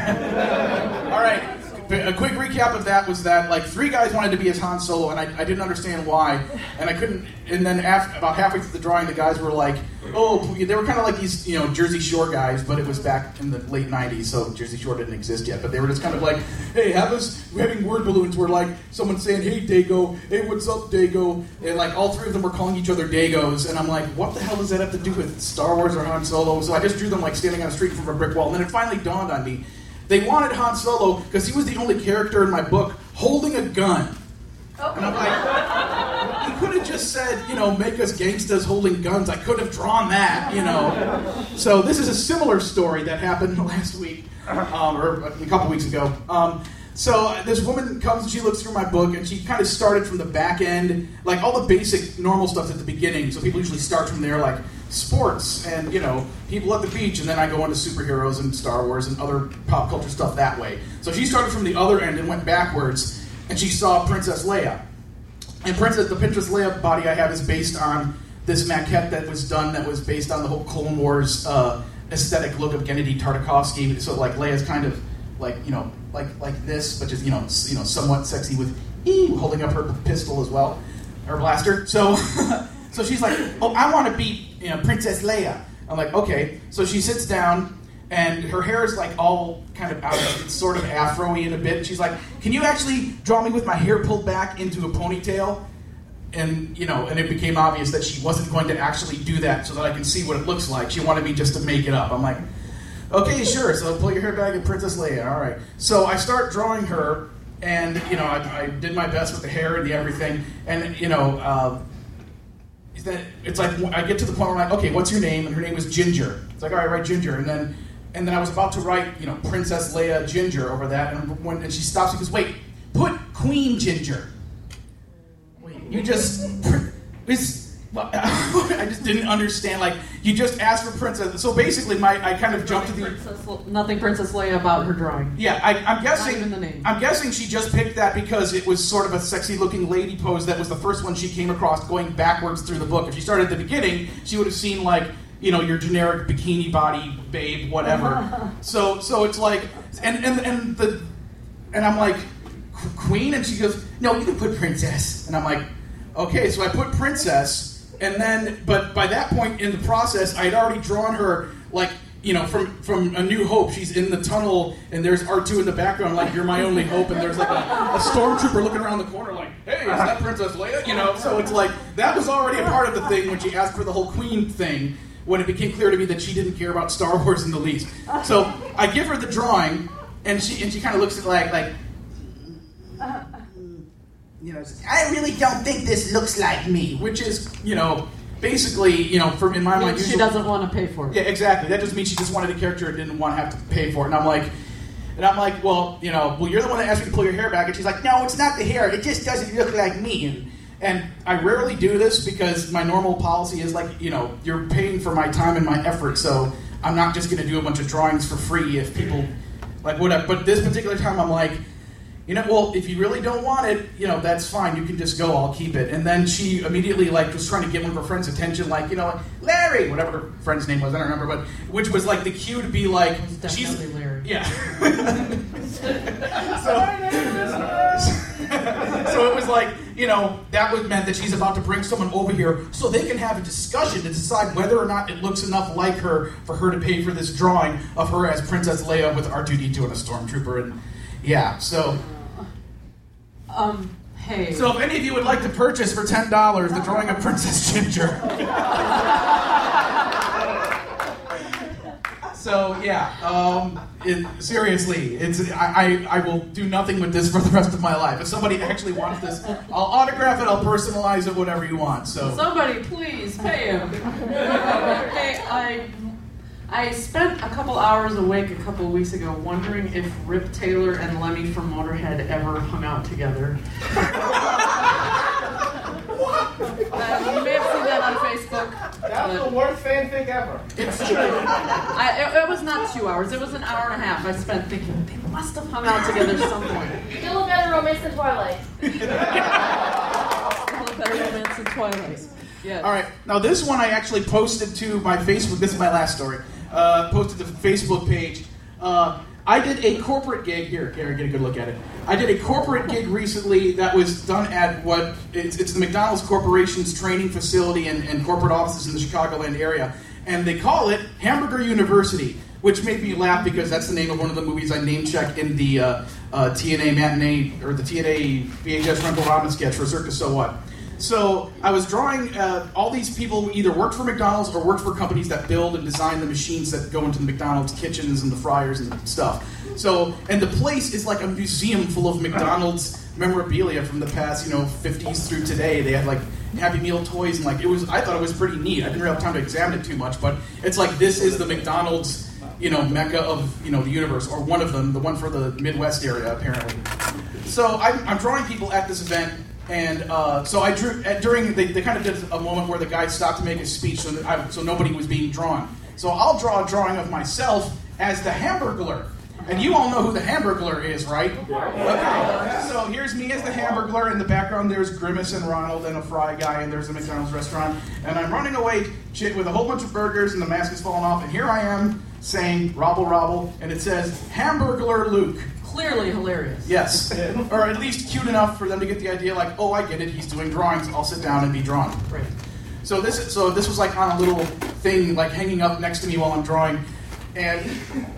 All right. A quick recap of that was that, like, three guys wanted to be as Han Solo, and I, I didn't understand why, and I couldn't, and then after, about halfway through the drawing, the guys were like, oh, they were kind of like these, you know, Jersey Shore guys, but it was back in the late nineties, so Jersey Shore didn't exist yet, but they were just kind of like, hey, have us, we're having word balloons where, like, someone's saying, hey, Dago, hey, what's up, Dago, and, like, all three of them were calling each other Dagos, and I'm like, what the hell does that have to do with Star Wars or Han Solo? So I just drew them, like, standing on a street in front of a brick wall, and then it finally dawned on me. They wanted Han Solo because he was the only character in my book holding a gun. And I'm like, he could have just said, you know, make us gangstas holding guns. I could have drawn that, you know. So this is a similar story that happened last week, um, or a couple weeks ago. Um, so this woman comes and she looks through my book, and she kind of started from the back end, like all the basic normal stuff at the beginning. So people usually start from there, like sports and, you know, people at the beach, and then I go into superheroes and Star Wars and other pop culture stuff that way. So she started from the other end and went backwards, and she saw Princess Leia. And Princess, the Princess Leia body I have is based on this maquette that was done that was based on the whole Clone Wars uh, aesthetic look of Gennady Tartakovsky. So, like, Leia's kind of like, you know, like like this, but just, you know, you know, somewhat sexy with ee, holding up her pistol as well, her blaster. So, so she's like, oh, I want to be, you know, Princess Leia. I'm like, okay. So she sits down, and her hair is like all kind of out, it's sort of afro-y in a bit. She's like, can you actually draw me with my hair pulled back into a ponytail? And, you know, and it became obvious that she wasn't going to actually do that so that I can see what it looks like. She wanted me just to make it up. I'm like, okay, sure. So pull your hair back and Princess Leia. All right. So I start drawing her, and, you know, I, I did my best with the hair and the everything. And, you know, uh, is that it's like I get to the point where I'm like, okay, what's your name? And her name was Ginger. It's like, all right, write Ginger. And then and then I was about to write, you know, Princess Leia Ginger over that, and when and she stops and goes, wait, put Queen Ginger. Wait, you just it's. Well, I just didn't understand. Like, you just asked for Princess. So basically, my I kind of jumped to the Princess, nothing Princess Leia about her drawing. Yeah, I, I'm guessing. Not even the name. I'm guessing she just picked that because it was sort of a sexy-looking lady pose. That was the first one she came across going backwards through the book. If she started at the beginning, she would have seen like, you know, your generic bikini body babe, whatever. so so it's like, and and and the, and I'm like, Queen, and she goes, no, you can put Princess, and I'm like, okay, so I put Princess. And then, but by that point in the process, I had already drawn her, like, you know, from, from A New Hope. She's in the tunnel, and there's R two in the background, like, you're my only hope. And there's, like, a, a stormtrooper looking around the corner, like, hey, is that Princess Leia? You know, so it's like, that was already a part of the thing when she asked for the whole Queen thing, when it became clear to me that she didn't care about Star Wars in the least. So I give her the drawing, and she and she kind of looks at it like, like, you know, I really don't think this looks like me, which is, you know, basically, you know, for in my mind, she usually, doesn't want to pay for it. Yeah, exactly. That just means she just wanted a character and didn't want to have to pay for it. And I'm like, and I'm like, well, you know, well, you're the one that asked me to pull your hair back, and she's like, no, it's not the hair. It just doesn't look like me. And, and I rarely do this because my normal policy is like, you know, you're paying for my time and my effort, so I'm not just going to do a bunch of drawings for free if people like whatever. But this particular time, I'm like, you know, well, if you really don't want it, you know, that's fine. You can just go. I'll keep it. And then she immediately, like, was trying to get one of her friends' attention, like, you know, like, Larry, whatever her friend's name was, I don't remember, but which was like the cue to be like, she's definitely Larry. Yeah. so, so it was like, you know, that would meant that she's about to bring someone over here so they can have a discussion to decide whether or not it looks enough like her for her to pay for this drawing of her as Princess Leia with R two D two and a stormtrooper. And yeah, so. Um, hey. So if any of you would like to purchase for ten dollars the drawing of Princess Ginger. So yeah, um, it, seriously, it's I, I, I will do nothing with this for the rest of my life. If somebody actually wants this, I'll autograph it, I'll personalize it, whatever you want. So somebody please pay him. Hey, I I spent a couple hours awake a couple of weeks ago wondering if Rip Taylor and Lemmy from Motorhead ever hung out together. Uh, you may have seen that on Facebook. That was the worst fanfic ever. It's true. I, it, it was not two hours. It was an hour and a half. I spent thinking they must have hung out together at some point. Still a better romance than Twilight. Still a better romance than Twilight. Yes. All right. Now this one I actually posted to my Facebook. This is my last story. Uh, posted to the Facebook page. Uh, I did a corporate gig here. Gary, get a good look at it. I did a corporate gig recently that was done at what it's, it's the McDonald's Corporation's training facility and, and corporate offices in the Chicagoland area, and they call it Hamburger University, which made me laugh because that's the name of one of the movies I name check in the uh, uh, T N A matinee or the T N A V H S Rental Ramen sketch for Circus So What. So I was drawing uh, all these people who either worked for McDonald's or worked for companies that build and design the machines that go into the McDonald's kitchens and the fryers and stuff. So, and the place is like a museum full of McDonald's memorabilia from the past, you know, fifties through today. They had like Happy Meal toys and like, it was, I thought it was pretty neat. I didn't really have time to examine it too much, but it's like, this is the McDonald's, you know, mecca of, you know, the universe, or one of them, the one for the Midwest area, apparently. So I'm, I'm drawing people at this event. And uh, so I drew, uh, during, they, they kind of did a moment where the guy stopped to make his speech so, that I, so nobody was being drawn. So I'll draw a drawing of myself as the Hamburglar. And you all know who the Hamburglar is, right? Okay. So here's me as the Hamburglar. In the background, there's Grimace and Ronald and a fry guy, and there's a McDonald's restaurant. And I'm running away with a whole bunch of burgers, and the mask is falling off. And here I am saying, "Robble, robble," and it says, "Hamburglar Luke." Clearly hilarious. Yes. Or at least cute enough for them to get the idea, like, oh, I get it, he's doing drawings, I'll sit down and be drawn. Right. So this so this was like on a little thing, like hanging up next to me while I'm drawing. And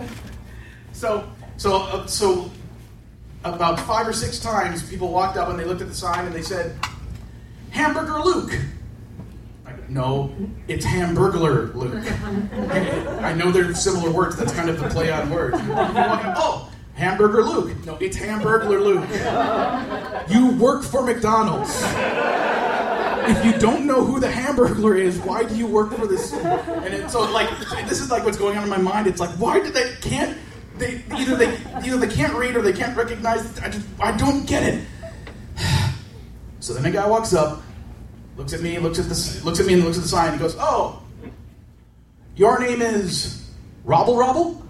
so so uh, so about five or six times people walked up and they looked at the sign and they said, "Hamburger Luke." Like, no, it's Hamburglar Luke. I know they're similar words, that's kind of the play on words. Oh, Hamburger Luke. No, it's Hamburglar Luke. You work for McDonald's. if you don't know who the Hamburglar is, why do you work for this? And it, so, like, this is like what's going on in my mind. It's like, why do they can't they either they either they can't read or they can't recognize it. I just I don't get it. So then a guy walks up, looks at me, looks at this, looks at me, and looks at the sign. He goes, "Oh, your name is Robble Robble?"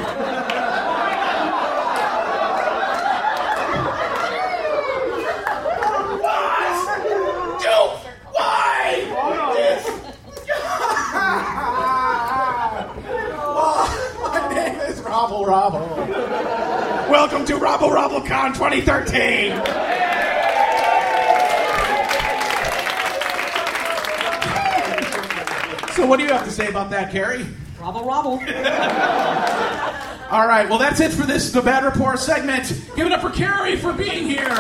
Robble Robble. Welcome to Robble RobbleCon twenty thirteen. So what do you have to say about that, Carrie? Robble Robble. All right, well that's it for this The Bad Report segment. Give it up for Carrie for being here.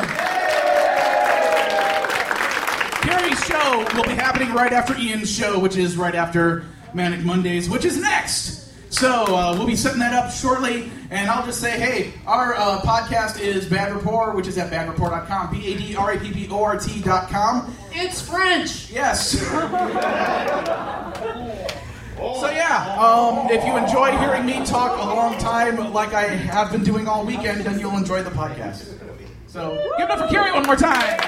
Carrie's show will be happening right after Ian's show, which is right after Manic Mondays, which is next. So uh, we'll be setting that up shortly, and I'll just say, hey, our uh, podcast is Bad Rapport, which is at bad rapport dot com, B A D R A P P O R T dot com. It's French. Yes. So yeah, um, if you enjoy hearing me talk a long time like I have been doing all weekend, then you'll enjoy the podcast. So give it up for Carrie one more time.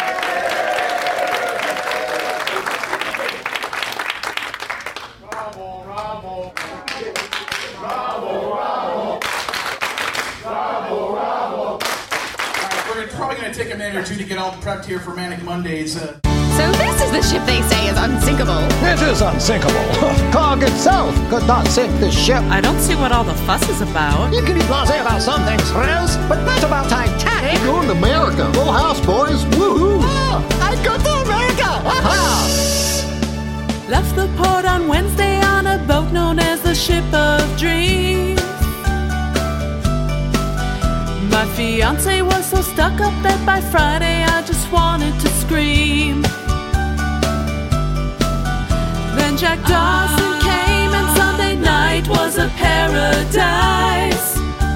Probably going to take a minute or two to get all prepped here for Manic Mondays. Uh, so this is the ship they say is unsinkable. It is unsinkable. Cog itself could not sink this ship. I don't see what all the fuss is about. You can be blasé about some things, Rose, but not about Titanic. Going to America. Full house, boys. Woohoo! Oh, I go to America! Aha! Left the port on Wednesday on a boat known as the Ship of Dreams. My fiancé was so stuck up that by Friday I just wanted to scream. Then Jack Dawson came and Sunday night was a paradise.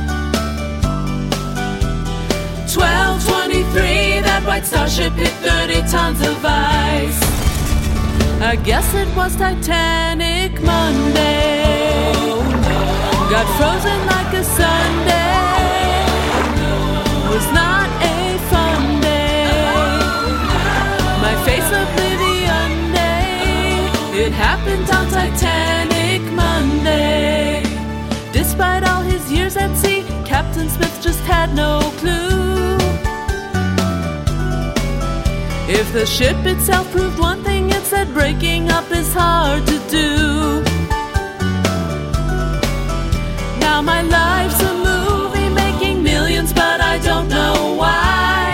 twelve twenty-three, that white starship hit thirty tons of ice. I guess it was Titanic Monday. Got frozen like a Sunday. Was not a fun day. My face oblivion day. It happened on Titanic Monday. Despite all his years at sea, Captain Smith just had no clue. If the ship itself proved one thing, it said breaking up is hard to do. Now my life's a movie making millions, but I don't know why.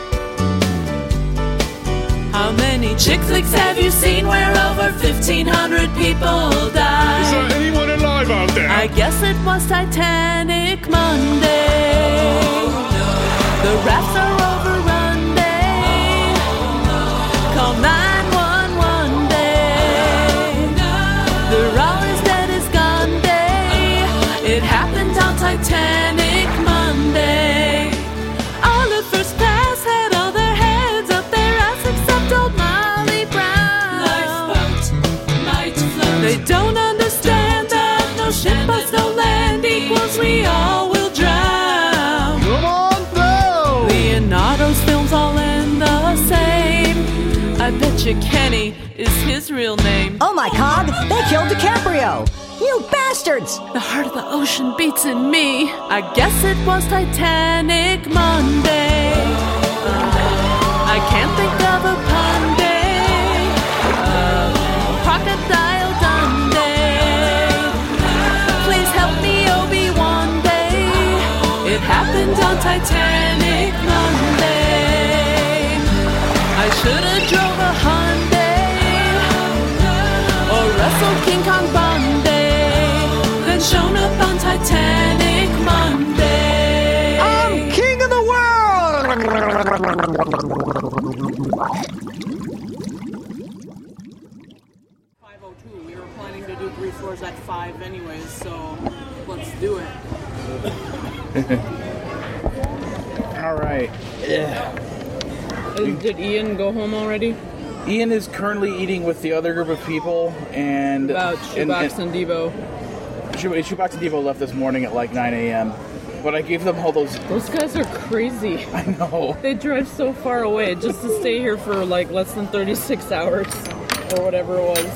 How many chick flicks have you seen where over fifteen hundred people die? Is there anyone alive out there? I guess it was Titanic Monday. The rafts are overrun day. Call nine one one day. They're all as dead as gone day. It happened on Titanic Monday. All of first class had all their heads up their ass except old Molly Brown. Lifeboat might float. They don't understand that no ship has no land equals we all will drown. Come on, go! Leonardo's films all end the same. I bet you Kenny is his real name. Oh my Cog, they killed DiCaprio! You bastards! The heart of the ocean beats in me. I guess it was Titanic Monday. I can't think of a pun day. Uh, crocodile Dundee. Please help me, Obi-Wan Day. It happened on Titanic Monday. I should have drove a Hyundai or wrestled King Kong Bundy. Shown up on Titanic Monday. I'm king of the world! five oh two. We were planning to do three floors at five anyways, so let's do it. All right. Yeah. Did Ian go home already? Ian is currently eating with the other group of people, and About Shoebox and, and, and Devo. Shoebox and Devo left this morning at like nine a.m. But I gave them all those... Those guys are crazy. I know. They drive so far away just to stay here for like less than thirty-six hours or whatever it was.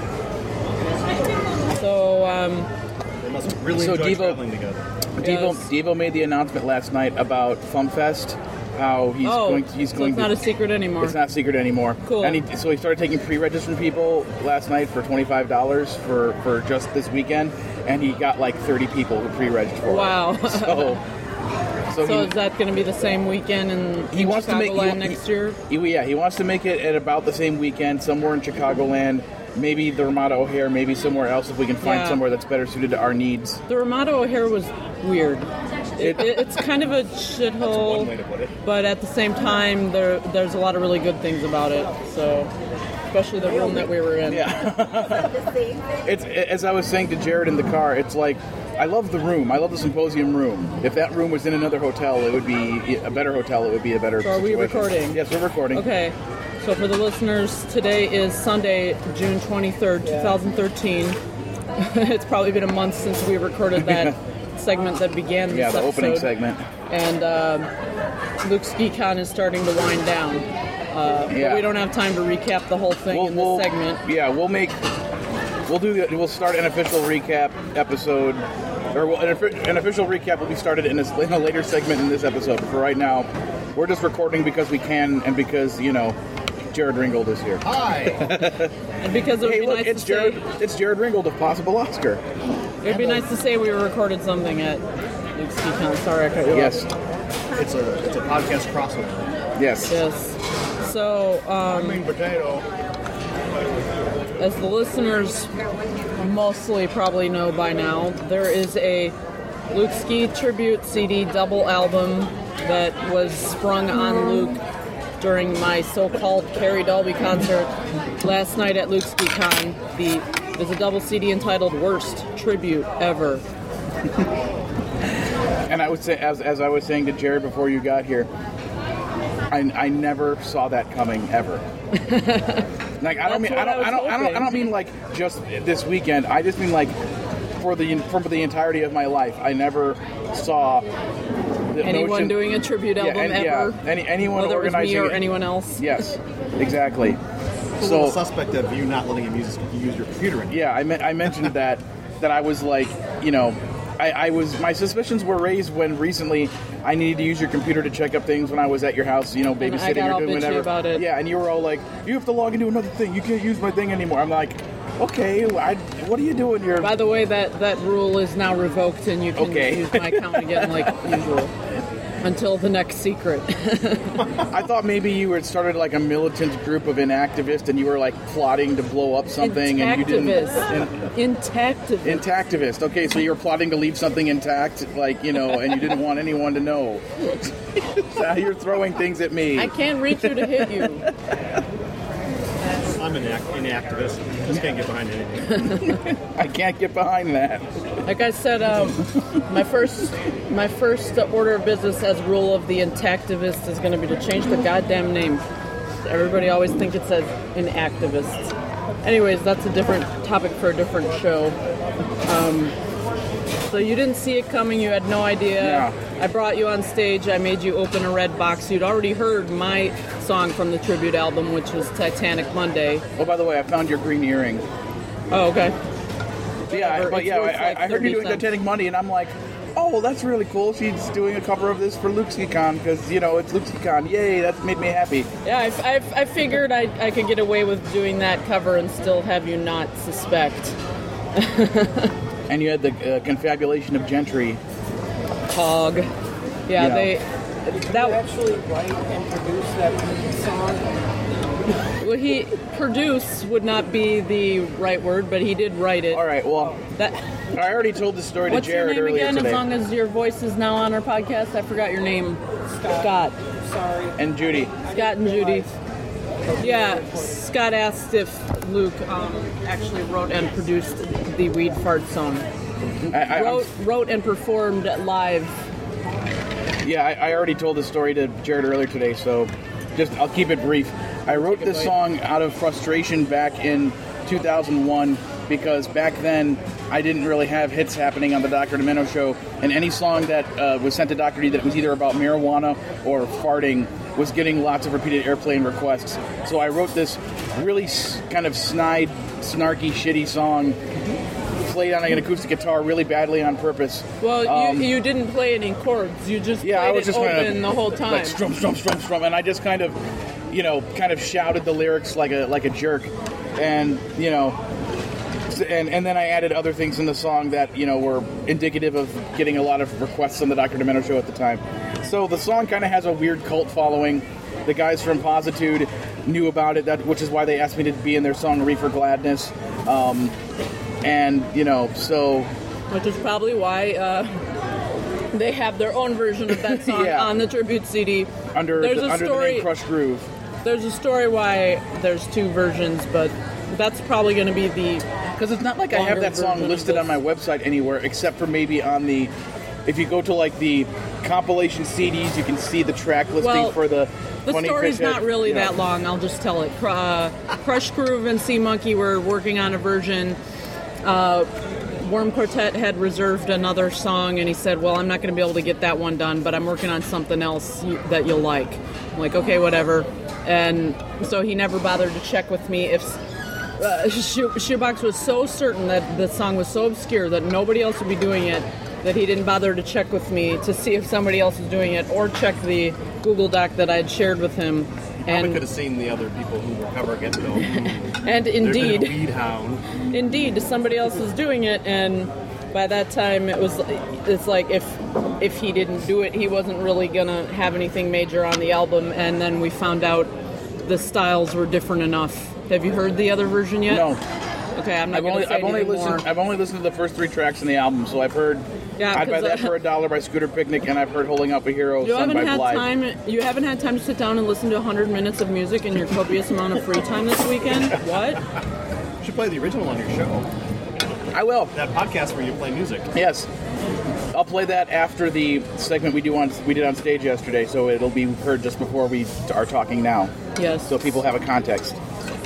So, um... They must really so enjoy Devo, traveling together. Devo, Yes. Devo made the announcement last night about FumFest. How he's oh, going to... He's so going it's not to, a secret anymore. It's not a secret anymore. Cool. And he, so he started taking pre-registration people last night for twenty-five dollars for, for just this weekend. And he got like thirty people who pre-registered for Wow. it. So... So, So, he, is that going to be the same weekend in, he in wants to make Chicagoland he, next he, year? He, yeah, he wants to make it at about the same weekend, somewhere in Chicagoland, maybe the Ramada O'Hare, maybe somewhere else if we can find Yeah. somewhere that's better suited to our needs. The Ramada O'Hare was weird. It, it, it's kind of a shithole, one way to put it. but at the same time, there there's a lot of really good things about it. So, especially the room that we were in. Yeah. It's as I was saying to Jared in the car. It's like I love the room. I love the symposium room. If that room was in another hotel, it would be a better hotel. It would be a better. So are we situation. recording? Yes, we're recording. Okay. So for the listeners, today is Sunday, June twenty-third, twenty thirteen. It's probably been a month since we recorded that segment that began this Yeah, the episode. opening segment. And um, Luke's GeekCon is starting to wind down. Uh, Yeah. But we don't have time to recap the whole thing We'll- in this we'll- segment. Yeah, we'll make. We'll do. the- We'll start an official recap episode, or we'll, an, offi- an official recap will be started in, this, in a later segment in this episode. But for right now, we're just recording because we can and because you know, Jared Ringgold is here. Hi. And because it would Hey, be look, nice it's to Jared. say, It's Jared Ringgold of Possible Oscar. it'd be nice to say we recorded something at Luke's GeekCon. Sorry, I cut you Yes. off. It's a it's a podcast crossover. Yes. Yes. So, um, potato. as the listeners mostly probably know by now, there is a Luke Ski tribute C D double album that was sprung on Luke during my so-called Carrie Dolby concert last night at Luke's GeekCon. The there's a double C D entitled "Worst Tribute Ever." And I would say, as, as I was saying to Jared before you got here, I, I never saw that coming ever. Like I don't That's mean I what I don't was I don't I don't I don't hoping. mean like just this weekend. I just mean like for the for the entirety of my life. I never saw the Anyone notion, doing a tribute yeah, album and, ever? Yeah, any anyone Whether it was organizing me or it. anyone else? Yes, exactly. It's a little suspect of you not letting him use, use your computer anymore. Yeah, I, me- I mentioned that that I was like, you know, I, I was my suspicions were raised when recently I needed to use your computer to check up things when I was at your house, you know, And I babysitting got or all doing bitchy whatever. about it. Yeah, and you were all like, you have to log into another thing. You can't use my thing anymore. I'm like, okay, I, what are you doing here? By the way, that, that rule is now revoked, and you can Okay. use my account again like usual until the next secret. I thought maybe you had started like a militant group of inactivists, and you were like plotting to blow up something, and you didn't. Intactivist. Intactivist. Intactivist. Okay, so you were plotting to leave something intact, like, you know, and you didn't want anyone to know. So now you're throwing things at me. I can't reach you to hit you. I'm an act- inactivist. Just can't get behind anything. I can't get behind that. Like I said, um, my first my first order of business as rule of the Intactivist is going to be to change the goddamn name. Everybody always thinks it says Inactivists. Anyways, that's a different topic for a different show. Um, so you didn't see it coming. You had no idea. Yeah. I brought you on stage. I made you open a red box. You'd already heard my song from the tribute album, which was Titanic Monday. Oh, by the way, I found your green earring. Oh, okay. Yeah, Whatever, but it's yeah, worth I, like I heard you thirty doing cents. Titanic Monday, and I'm like, oh, that's really cool. She's doing a cover of this for Luke's GeekCon, because, you know, it's Luke's GeekCon. Yay, that made me happy. Yeah, I, I, I figured I, I could get away with doing that cover and still have you not suspect. And you had the uh, confabulation of Gentry. Hog. Yeah, Yeah. they... That actually write and produce that song? Well, he produce would not be the right word, but he did write it. All right, well, that. I already told the story What's to Jared your name earlier again? today. As long as your voice is now on our podcast, I forgot your name. Scott. Sorry. And Judy. Scott and Judy. Yeah, Scott asked if Luke um, actually wrote and produced the Weed Fart song. I, I, wrote, wrote and performed live. Yeah, I, I already told the story to Jared earlier today, so just I'll keep it brief. I wrote this song out of frustration back in two thousand one because back then I didn't really have hits happening on the Doctor Demento show, and any song that uh, was sent to Doctor D that was either about marijuana or farting was getting lots of repeated airplane requests. So I wrote this really s- kind of snide, snarky, shitty song, played on an acoustic guitar really badly on purpose. Well, Um, you, you didn't play any chords. You just yeah, played I was it just open kinda, the whole time. like strum, strum, strum, strum, and I just kind of, you know, kind of shouted the lyrics like a like a jerk, and you know, and and then I added other things in the song that you know were indicative of getting a lot of requests on the Doctor Demento show at the time. So the song kind of has a weird cult following. The guys from Positude knew about it, that which is why they asked me to be in their song "Reefer Gladness." Um, And, you know, so... Which is probably why uh, they have their own version of that song Yeah. on the tribute C D. Under, There's the, a under story, the name Crush Groove. There's a story why there's two versions, but that's probably going to be the... Because it's not like I have that song listed on my website anywhere, except for maybe on the... If you go to, like, the compilation C Ds, you can see the track listing Well, for the... The funny story's fish head, not really you know. that long. I'll just tell it. Cr- Uh, Crush Groove and Sea Monkey were working on a version. Uh, Worm Quartet had reserved another song, and he said, well, I'm not going to be able to get that one done, but I'm working on something else you, that you'll like. I'm like, okay, whatever. And so he never bothered to check with me if... Uh, Shoe- Shoebox was so certain that the song was so obscure that nobody else would be doing it that he didn't bother to check with me to see if somebody else was doing it or check the Google Doc that I had shared with him. Probably And could have seen the other people who were covering it, though. And indeed, There's been a weed hound. indeed, somebody else was doing it, and by that time it was. It's like if if he didn't do it, he wasn't really gonna have anything major on the album. And then we found out the styles were different enough. Have you heard the other version yet? No. Okay, I'm not I've gonna only, say I've only anything listened. more. I've only listened to the first three tracks in the album, so I've heard Yeah, "I'd Buy 'cause, That uh, for a Dollar" by Scooter Picnic, and I've heard "Holding Up a Hero" You sung haven't by had Blythe. time. You haven't had time to sit down and listen to one hundred minutes of music in your copious amount of free time this weekend. What? You should play the original on your show. I will. That podcast where you play music. Yes, I'll play that after the segment we do on we did on stage yesterday, so it'll be heard just before we are talking now. Yes. So people have a context.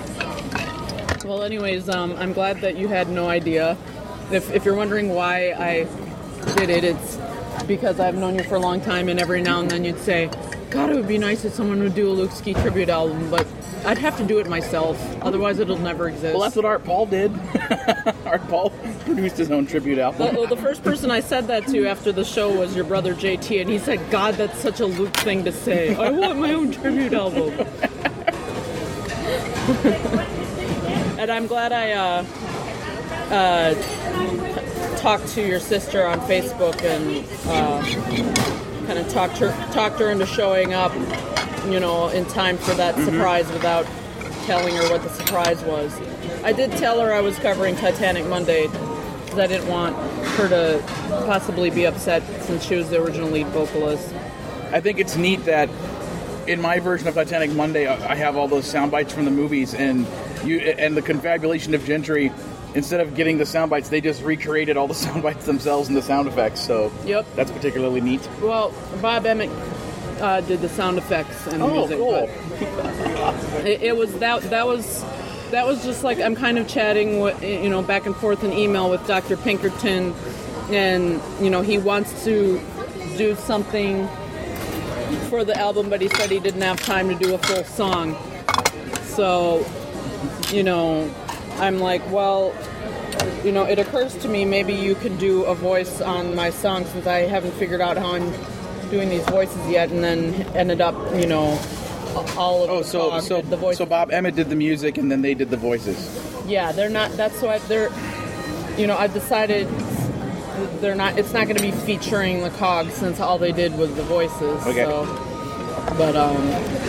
Well, anyways, um, I'm glad that you had no idea. If, if you're wondering why I did it, it's because I've known you for a long time, and every now and then you'd say, God, it would be nice if someone would do a Luke Ski tribute album, but I'd have to do it myself. Otherwise, it'll never exist. Well, that's what Art Paul did. Art Paul produced his own tribute album. Well, the first person I said that to after the show was your brother J T, and he said, God, that's such a Luke thing to say. I want my own tribute album. And I'm glad I uh, uh, talked to your sister on Facebook and uh, kind of talked her, talked her into showing up, you know, in time for that Mhm. surprise without telling her what the surprise was. I did tell her I was covering Titanic Monday because I didn't want her to possibly be upset since she was the original lead vocalist. I think it's neat that in my version of Titanic Monday, I have all those sound bites from the movies, and you and the Confabulation of Gentry. Instead of getting the sound bites, they just recreated all the sound bites themselves and the sound effects. So Yep. that's particularly neat. Well, Bob Emmett uh, did the sound effects and the Oh, music. cool. but It, it was that that was that was just like I'm kind of chatting with, you know, back and forth in email with Doctor Pinkerton, and you know he wants to do something for the album, but he said he didn't have time to do a full song. So, you know, I'm like, well, you know, it occurs to me maybe you could do a voice on my song since I haven't figured out how I'm doing these voices yet, and then ended up, you know, all of Oh, the so song, so the voice. so Bob Emmett did the music, and then they did the voices. Yeah, they're not. That's why they're. You know, I've decided they're not. It's not going to be featuring the cogs since all they did was the voices. Okay. So, but um.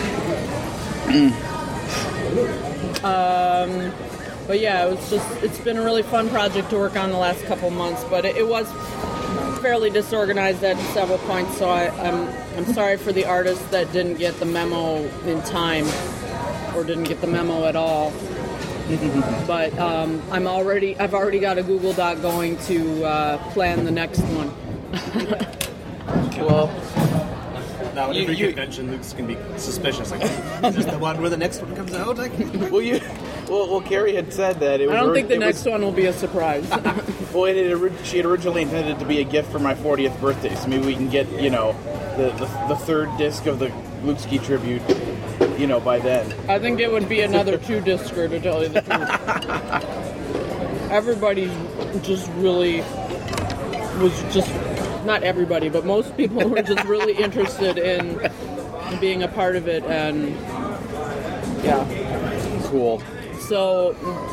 um. But yeah, it was just. It's been a really fun project to work on the last couple months, but it, it was fairly disorganized at several points. So I, I'm. I'm sorry for the artists that didn't get the memo in time, or didn't get the memo at all. But um, I'm already, I've already got a Google Doc going to uh, plan the next one. Well, Now, at You- every you- convention, Luke's can be suspicious. Like, is this the one where the next one comes out? Like, well, you, well, well, Carrie had said that it was. I don't think the it next was, one will be a surprise. Well, it had, ori- she had originally intended to be a gift for my fortieth birthday, so maybe we can get, you know, the the, the third disc of the Luke Ski tribute, you know, by then. I think it would be another two-discer, to tell you the truth. Everybody just really was just, not everybody, but most people were just really interested in being a part of it, and yeah. Cool. So,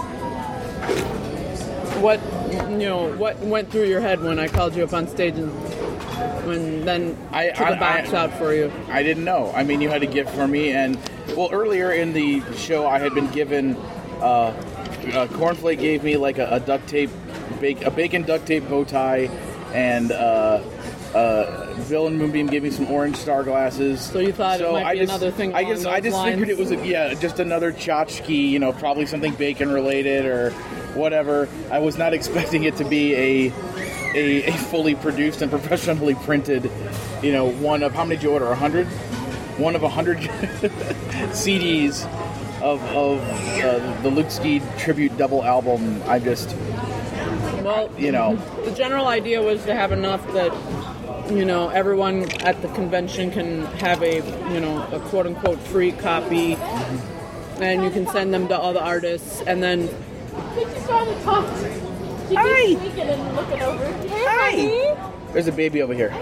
what, you know, what went through your head when I called you up on stage and when then I took a box I, out for you? I didn't know. I mean, you had a gift for me, and well, earlier in the show, I had been given. Uh, uh, Cornflake gave me like a, a duct tape, bake, a bacon duct tape bow tie, and uh, uh, Bill and Moonbeam gave me some orange star glasses. So you thought it might I be just, another thing I along just, I those just figured it lines? was a, yeah, just another tchotchke, you know, probably something bacon related or whatever. I was not expecting it to be a. A, a fully produced and professionally printed, you know, one of, how many did you order, a hundred? One of a hundred C Ds of, of uh, the Luke Ski tribute double album. I just, Well, you know. the general idea was to have enough that, you know, everyone at the convention can have a, you know, a quote-unquote free copy, and you can send them to all the artists, and then... She's trying to talk. She keeps sneaking and looking over. Hey, There's a baby over here.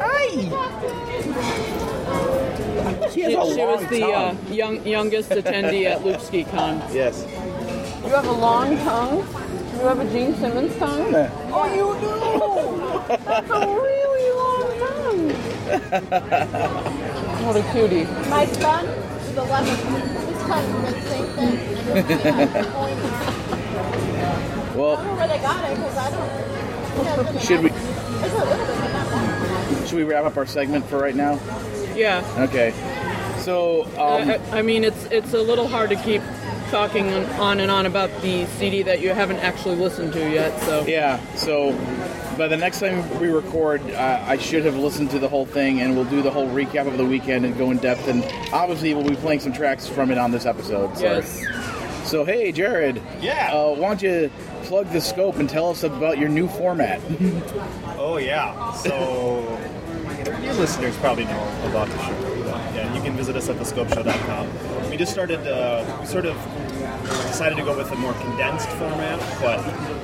She, has a she long was the uh, tongue. young, youngest attendee at Luke Ski Con. Yes. You have a long tongue? You have a Gene Simmons tongue? Yeah. Oh, you do! That's a really long tongue! What a cutie. My son is eleven. His tongue did the same thing. Well, I don't know where they got it because I don't. should we, It's a little bit, but not much. should we wrap up our segment for right now? Yeah. Okay. So, um, I, I mean, it's it's a little hard to keep talking on and on about the C D that you haven't actually listened to yet, so... yeah, so by the next time we record, uh, I should have listened to the whole thing, and we'll do the whole recap of the weekend and go in depth, and obviously we'll be playing some tracks from it on this episode. So. Yes. So, hey, Jared. Yeah. Uh, why don't you plug the scope and tell us about your new format? oh, yeah. So, your listeners probably know about the show. Yeah, you can visit us at the scope show dot com. We just started, uh, we sort of decided to go with a more condensed format, but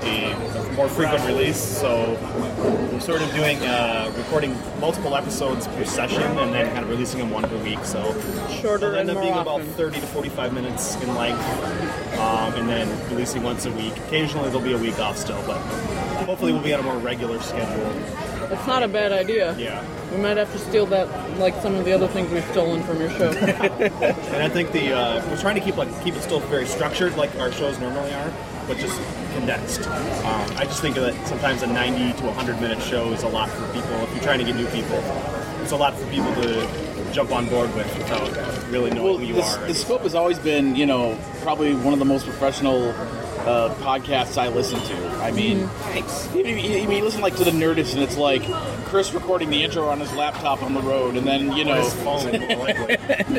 a more frequent release. So we're sort of doing, uh, recording multiple episodes per session and then kind of releasing them one per week. So Shorter they'll end and up more being about often. thirty to forty-five minutes in length, um, and then releasing once a week. Occasionally there'll be a week off still, but hopefully we'll be on a more regular schedule. It's not a bad idea. Yeah. We might have to steal that, like some of the other things we've stolen from your show. And I think the uh, we're trying to keep like keep it still very structured, like our shows normally are, but just condensed. Um, I just think that sometimes a ninety to one hundred minute show is a lot for people. If you're trying to get new people, it's a lot for people to jump on board with without really knowing Well, who you the, are. the scope has always been, you know, probably one of the most professional uh, podcasts I listen to. I mean, thanks. You, you, you, you listen like to the Nerdist, and it's like Chris recording the intro on his laptop on the road, and then you know, On his phone, likely.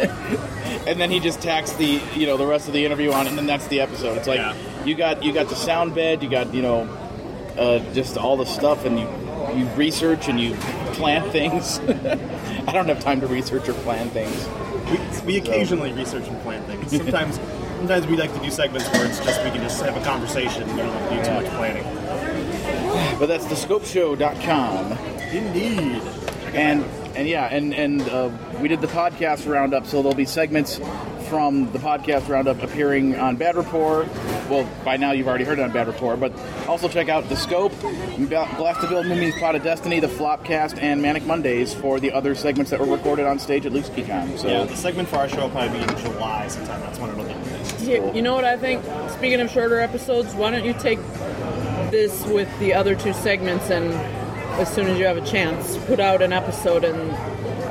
and then he just tacks the you know the rest of the interview on, and then that's the episode. It's like Yeah. you got you got the sound bed, you got you know, uh, just all the stuff, and you you research and you plan things. I don't have time to research or plan things. We, we occasionally research and plan things. Sometimes, sometimes we like to do segments where it's just we can just have a conversation. We don't have to do too much planning. But that's the scope show dot com. Indeed. And and yeah, and and uh, we did the podcast roundup, so there'll be segments from the podcast roundup appearing on Bad Rapport. Well, by now you've already heard it on Bad Rapport, but also check out The Scope, Blast to Build Movies, Pot of Destiny, The Flopcast, and Manic Mondays for the other segments that were recorded on stage at Luke Ski Con. So Yeah, the segment for our show will probably be in July sometime. That's when it'll be released. You, you know what I think? Speaking of shorter episodes, why don't you take this with the other two segments and as soon as you have a chance, put out an episode and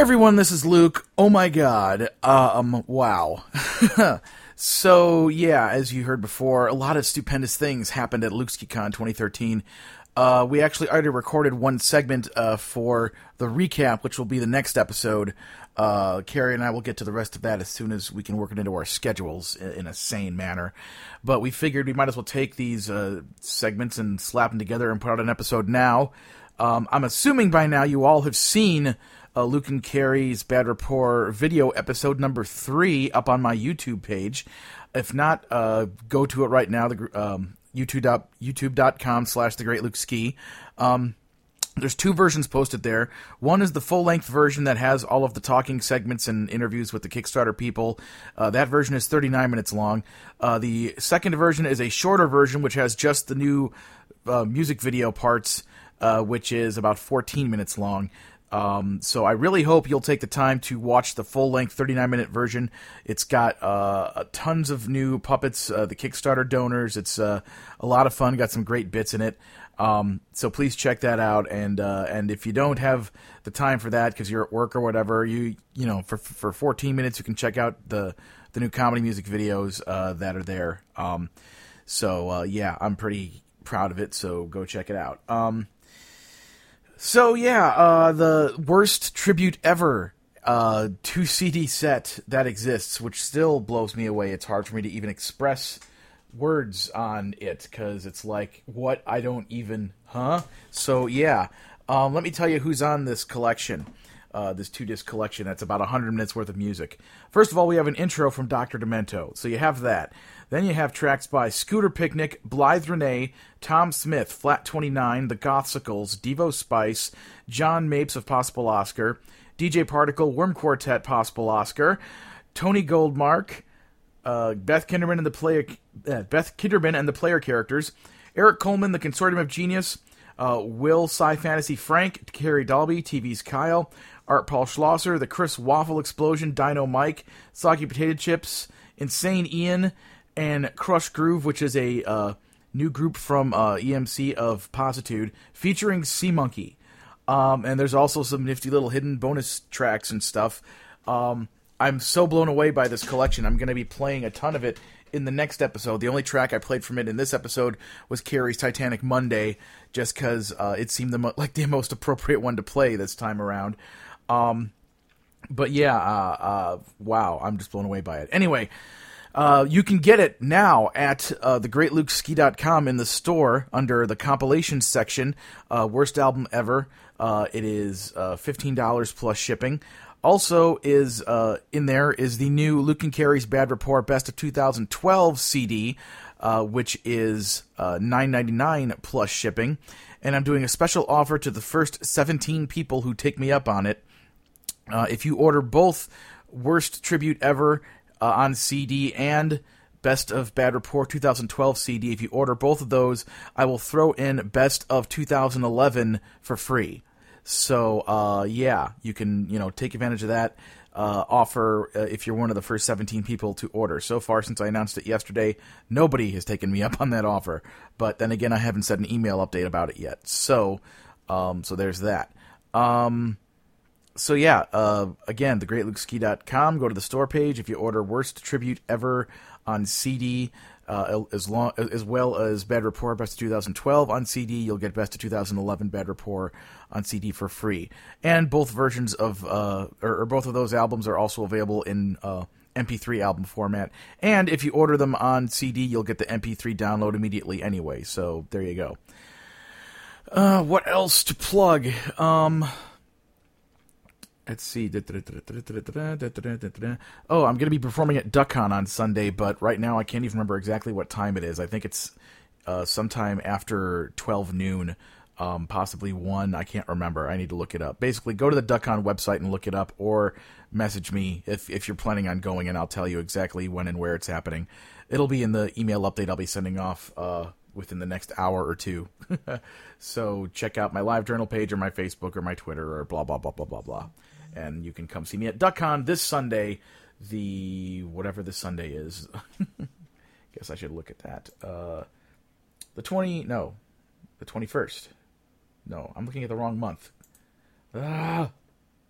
everyone, this is Luke. Oh my god. Um, wow. So, yeah, as you heard before, a lot of stupendous things happened at LukeSkiCon twenty thirteen. Uh, we actually already recorded one segment uh, for the recap, which will be the next episode. Uh, Carrie and I will get to the rest of that as soon as we can work it into our schedules in, in a sane manner. But we figured we might as well take these uh, segments and slap them together and put out an episode now. Um, I'm assuming by now you all have seen uh, Luke and Carrie's Bad Rapport video episode number three up on my YouTube page. If not, uh, go to it right now, the um, YouTube, YouTube.com slash The Great Luke Ski. Um, there's two versions posted there. One is the full-length version that has all of the talking segments and interviews with the Kickstarter people. Uh, that version is thirty-nine minutes long. Uh, the second version is a shorter version, which has just the new uh, music video parts, uh, which is about fourteen minutes long. Um, so I really hope you'll take the time to watch the full-length thirty-nine minute version. It's got uh, tons of new puppets, uh, the Kickstarter donors. It's uh, a lot of fun, got some great bits in it. Um, so please check that out. And uh, and if you don't have the time for that because you're at work or whatever, you you know for for fourteen minutes you can check out the the new comedy music videos uh, that are there. Um, so uh, yeah, I'm pretty proud of it. So go check it out. Um, So, yeah, uh, the worst tribute ever uh, two C D set that exists, which still blows me away. It's hard for me to even express words on it, because it's like, what? I don't even, huh? So, yeah, um, let me tell you who's on this collection, uh, this two-disc collection. That's about one hundred minutes worth of music. First of all, we have an intro from Doctor Demento, so you have that. Then you have tracks by Scooter Picnic, Blythe Renee, Tom Smith, Flat twenty-nine, The Gothsicles, Devo Spice, John Mapes of Possible Oscar, D J Particle, Worm Quartet, Possible Oscar, Tony Goldmark, uh, Beth Kinderman and the player, uh, Beth Kinderman and the player characters, Eric Coleman, The Consortium of Genius, uh, Will Sci Fantasy Frank, Carrie Dalby, T V's Kyle, Art Paul Schlosser, The Chris Waffle Explosion, Dino Mike, Soggy Potato Chips, Insane Ian, and Crush Groove, which is a uh, new group from uh, E M C of Positude, featuring Sea Monkey. Um, and there's also some nifty little hidden bonus tracks and stuff. Um, I'm so blown away by this collection. I'm going to be playing a ton of it in the next episode. The only track I played from it in this episode was Carrie's Titanic Monday, just because uh, it seemed the mo- like the most appropriate one to play this time around. Um, but yeah, uh, uh, wow, I'm just blown away by it. Anyway, Uh, you can get it now at uh, the great luke ski dot com in the store under the compilations section. Uh, worst album ever. Uh, it is uh, fifteen dollars plus shipping. Also is uh, in there is the new Luke and Carrie's Bad Rapport Best of two thousand twelve C D, uh, which is uh, nine ninety-nine plus shipping. And I'm doing a special offer to the first seventeen people who take me up on it. Uh, if you order both Worst Tribute Ever Uh, on C D and Best of Bad Rapport twenty twelve C D. If you order both of those, I will throw in Best of two thousand eleven for free. So, uh, yeah, you can, you know, take advantage of that uh, offer uh, if you're one of the first seventeen people to order. So far, since I announced it yesterday, nobody has taken me up on that offer. But then again, I haven't said an email update about it yet. So, um, so there's that. Um... So yeah, uh, again, the great luke ski dot com. Go to the store page. If you order Worst Tribute Ever on C D, uh, as long as well as Bad Rapport Best of two thousand twelve on C D, you'll get Best of two thousand eleven Bad Rapport on C D for free. And both versions of, uh, or, or both of those albums are also available in uh, M P three album format. And if you order them on C D, you'll get the M P three download immediately anyway. So there you go. Uh, what else to plug? Um... Let's see. Oh, I'm going to be performing at DuckCon on Sunday, but right now I can't even remember exactly what time it is. I think it's uh, sometime after twelve noon, um, possibly one. I can't remember. I need to look it up. Basically, go to the DuckCon website and look it up, or message me if, if you're planning on going, and I'll tell you exactly when and where it's happening. It'll be in the email update I'll be sending off uh, within the next hour or two. So check out my LiveJournal page or my Facebook or my Twitter or blah, blah, blah, blah, blah, blah. And you can come see me at DuckCon this Sunday, the whatever this Sunday is. Guess I should look at that. Uh, the twenty, no, the twenty-first. No, I'm looking at the wrong month. Ah,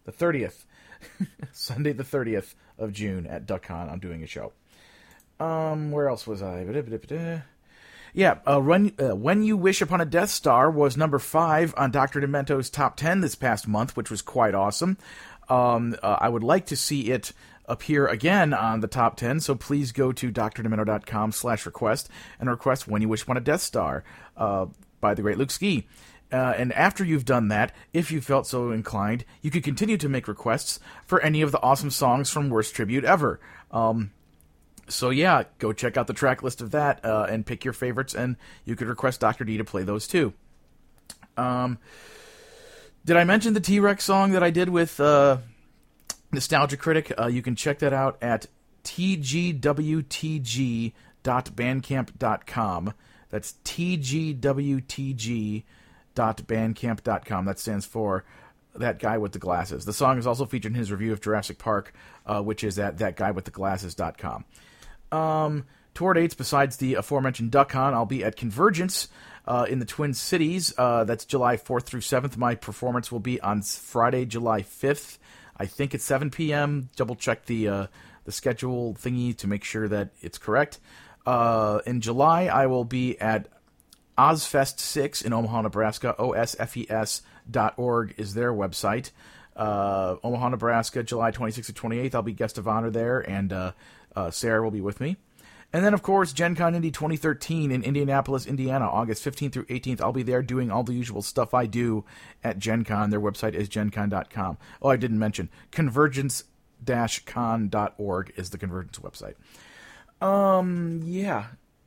the thirtieth. Sunday the thirtieth of June at DuckCon. I'm doing a show. Um, where else was I? Yeah, uh, When, uh, When You Wish Upon a Death Star was number five on Doctor Demento's top ten this past month, which was quite awesome. Um, uh, I would like to see it appear again on the top ten, so please go to drdemento.com slash request and request When You Wish Upon a Death Star uh, by the great Luke Ski. Uh, and after you've done that, if you felt so inclined, you could continue to make requests for any of the awesome songs from Worst Tribute Ever. Um... So yeah, go check out the track list of that uh, and pick your favorites, and you could request Doctor D to play those too. Um, did I mention the T-Rex song that I did with uh, Nostalgia Critic? Uh, you can check that out at t g w t g dot bandcamp dot com. That's t g w t g dot bandcamp dot com. That stands for That Guy with the Glasses. The song is also featured in his review of Jurassic Park, uh, which is at that guy with the glasses dot com. Um, tour dates, besides the aforementioned DuckCon, I'll be at Convergence uh, in the Twin Cities. Uh, that's July fourth through seventh. My performance will be on Friday, July fifth. I think it's seven p.m. Double check the uh, the schedule thingy to make sure that it's correct. Uh, in July, I will be at Ozfest six in Omaha, Nebraska. O S F E S dot org is their website. Uh, Omaha, Nebraska, July twenty-sixth to twenty-eighth. I'll be guest of honor there, and uh, uh, Sarah will be with me. And then, of course, Gen Con Indy twenty thirteen in Indianapolis, Indiana, August fifteenth through eighteenth. I'll be there doing all the usual stuff I do at Gen Con. Their website is gen con dot com. Oh, I didn't mention, convergence dash con dot org is the Convergence website. Um, yeah.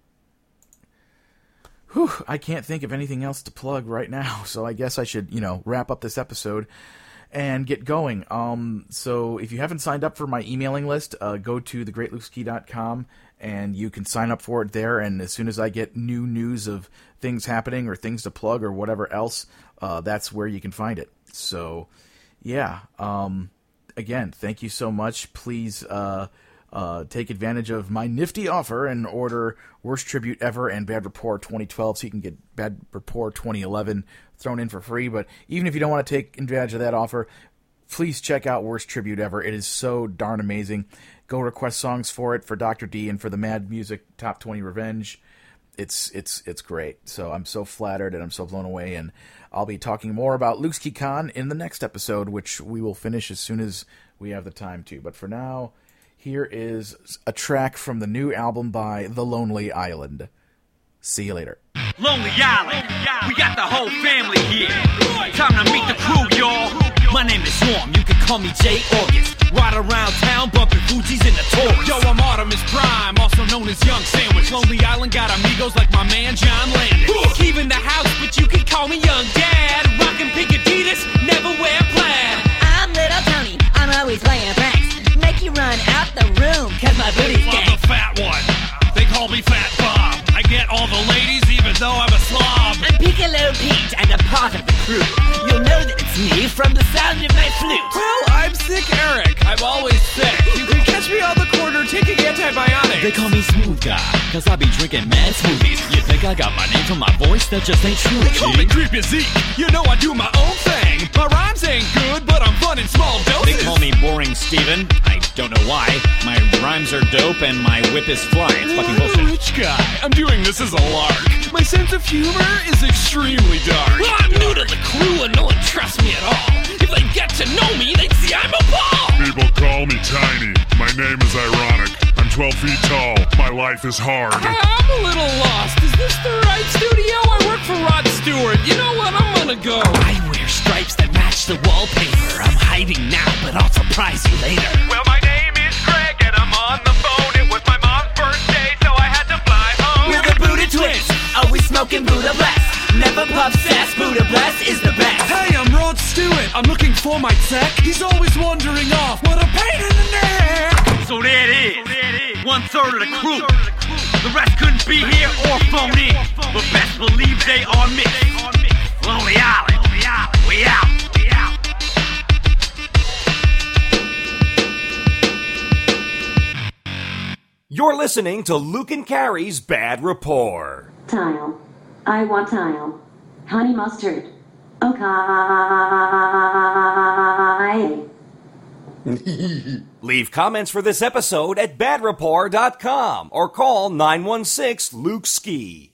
Whew, I can't think of anything else to plug right now, so I guess I should, you know, wrap up this episode and get going. Um, so if you haven't signed up for my emailing list, uh, go to the great luke ski dot com and you can sign up for it there. And as soon as I get new news of things happening or things to plug or whatever else, uh, that's where you can find it. So, yeah. Um, again, thank you so much. Please uh, uh, take advantage of my nifty offer and order Worst Tribute Ever and Bad Rapport twenty twelve so you can get Bad Rapport twenty eleven thrown in for free. But even if you don't want to take advantage of that offer, please check out Worst Tribute Ever. It is so darn amazing. Go request songs for it for Doctor D and for the Mad Music Top twenty Revenge. It's it's it's great. So I'm so flattered and I'm so blown away. And I'll be talking more about LukeSkiCon in the next episode, which we will finish as soon as we have the time to. But for now, here is a track from the new album by The Lonely Island. See you later. Lonely Island, we got the whole family here. Time to meet the crew, y'all. My name is Norm, you can call me J August. Ride around town, bumping Fuji's in the Taurus. Yo, I'm Artemis Prime, also known as Young Sandwich. Lonely Island got amigos like my man John Landis. Keeping the house, but you can call me Young Dad. Rockin' pink Adidas, never wear plaid. I'm Little Tony, I'm always playing pranks. Make you run out the room, cause my booty's I'm the fat one, they call me Fat Bob. I get all the ladies even though I'm a slob. I'm Piccolo Pete and a part of the crew. You'll know that it's me from the sound of my flute. Well, I'm Sick Eric, I'm always sick. You can catch me on the corner taking antibiotics. They call me Smooth Guy, cause I be drinking mad smoothies. You think I got my name from my voice? That just ain't true, They call me Creepy Zeke, you know I do my own thing. My rhymes ain't good, but I'm fun in small doses. They call me Boring Steven, I don't know why. My rhymes are dope and my whip is fly. It's fucking bullshit. Rich guy, I'm doing this as a lark. My sense of humor is extremely dark. Well, I'm new to the crew and no one trusts me at all. If they get to know me, they'd see I'm a ball. People call me tiny, my name is ironic. I'm twelve feet tall, my life is hard. I, I'm a little lost, is this the right studio? I work for Rod Stewart, you know what, I'm gonna go. I wear stripes that match the wallpaper. I'm hiding now, but I'll surprise you later. Well, my name is Greg and I'm on the phone. It was my mom's birthday, so I had to fly home. We're the Buddha Twins, always smoking Buddha Blast. Never puff sass, Buddha Blast is the best. Hey, I'm Rod Stewart, I'm looking for my tech. He's always wandering off, what a pain in the neck. So there it is, one third of the crew. The rest couldn't be here or phone in, but best believe they are mixed. Lonely Island, we out, we out. You're listening to Luke and Carrie's Bad Rapport. Tile. I want tile. Honey mustard. Okay. Bye. Leave comments for this episode at bad rapport dot com or call nine one six Luke Ski.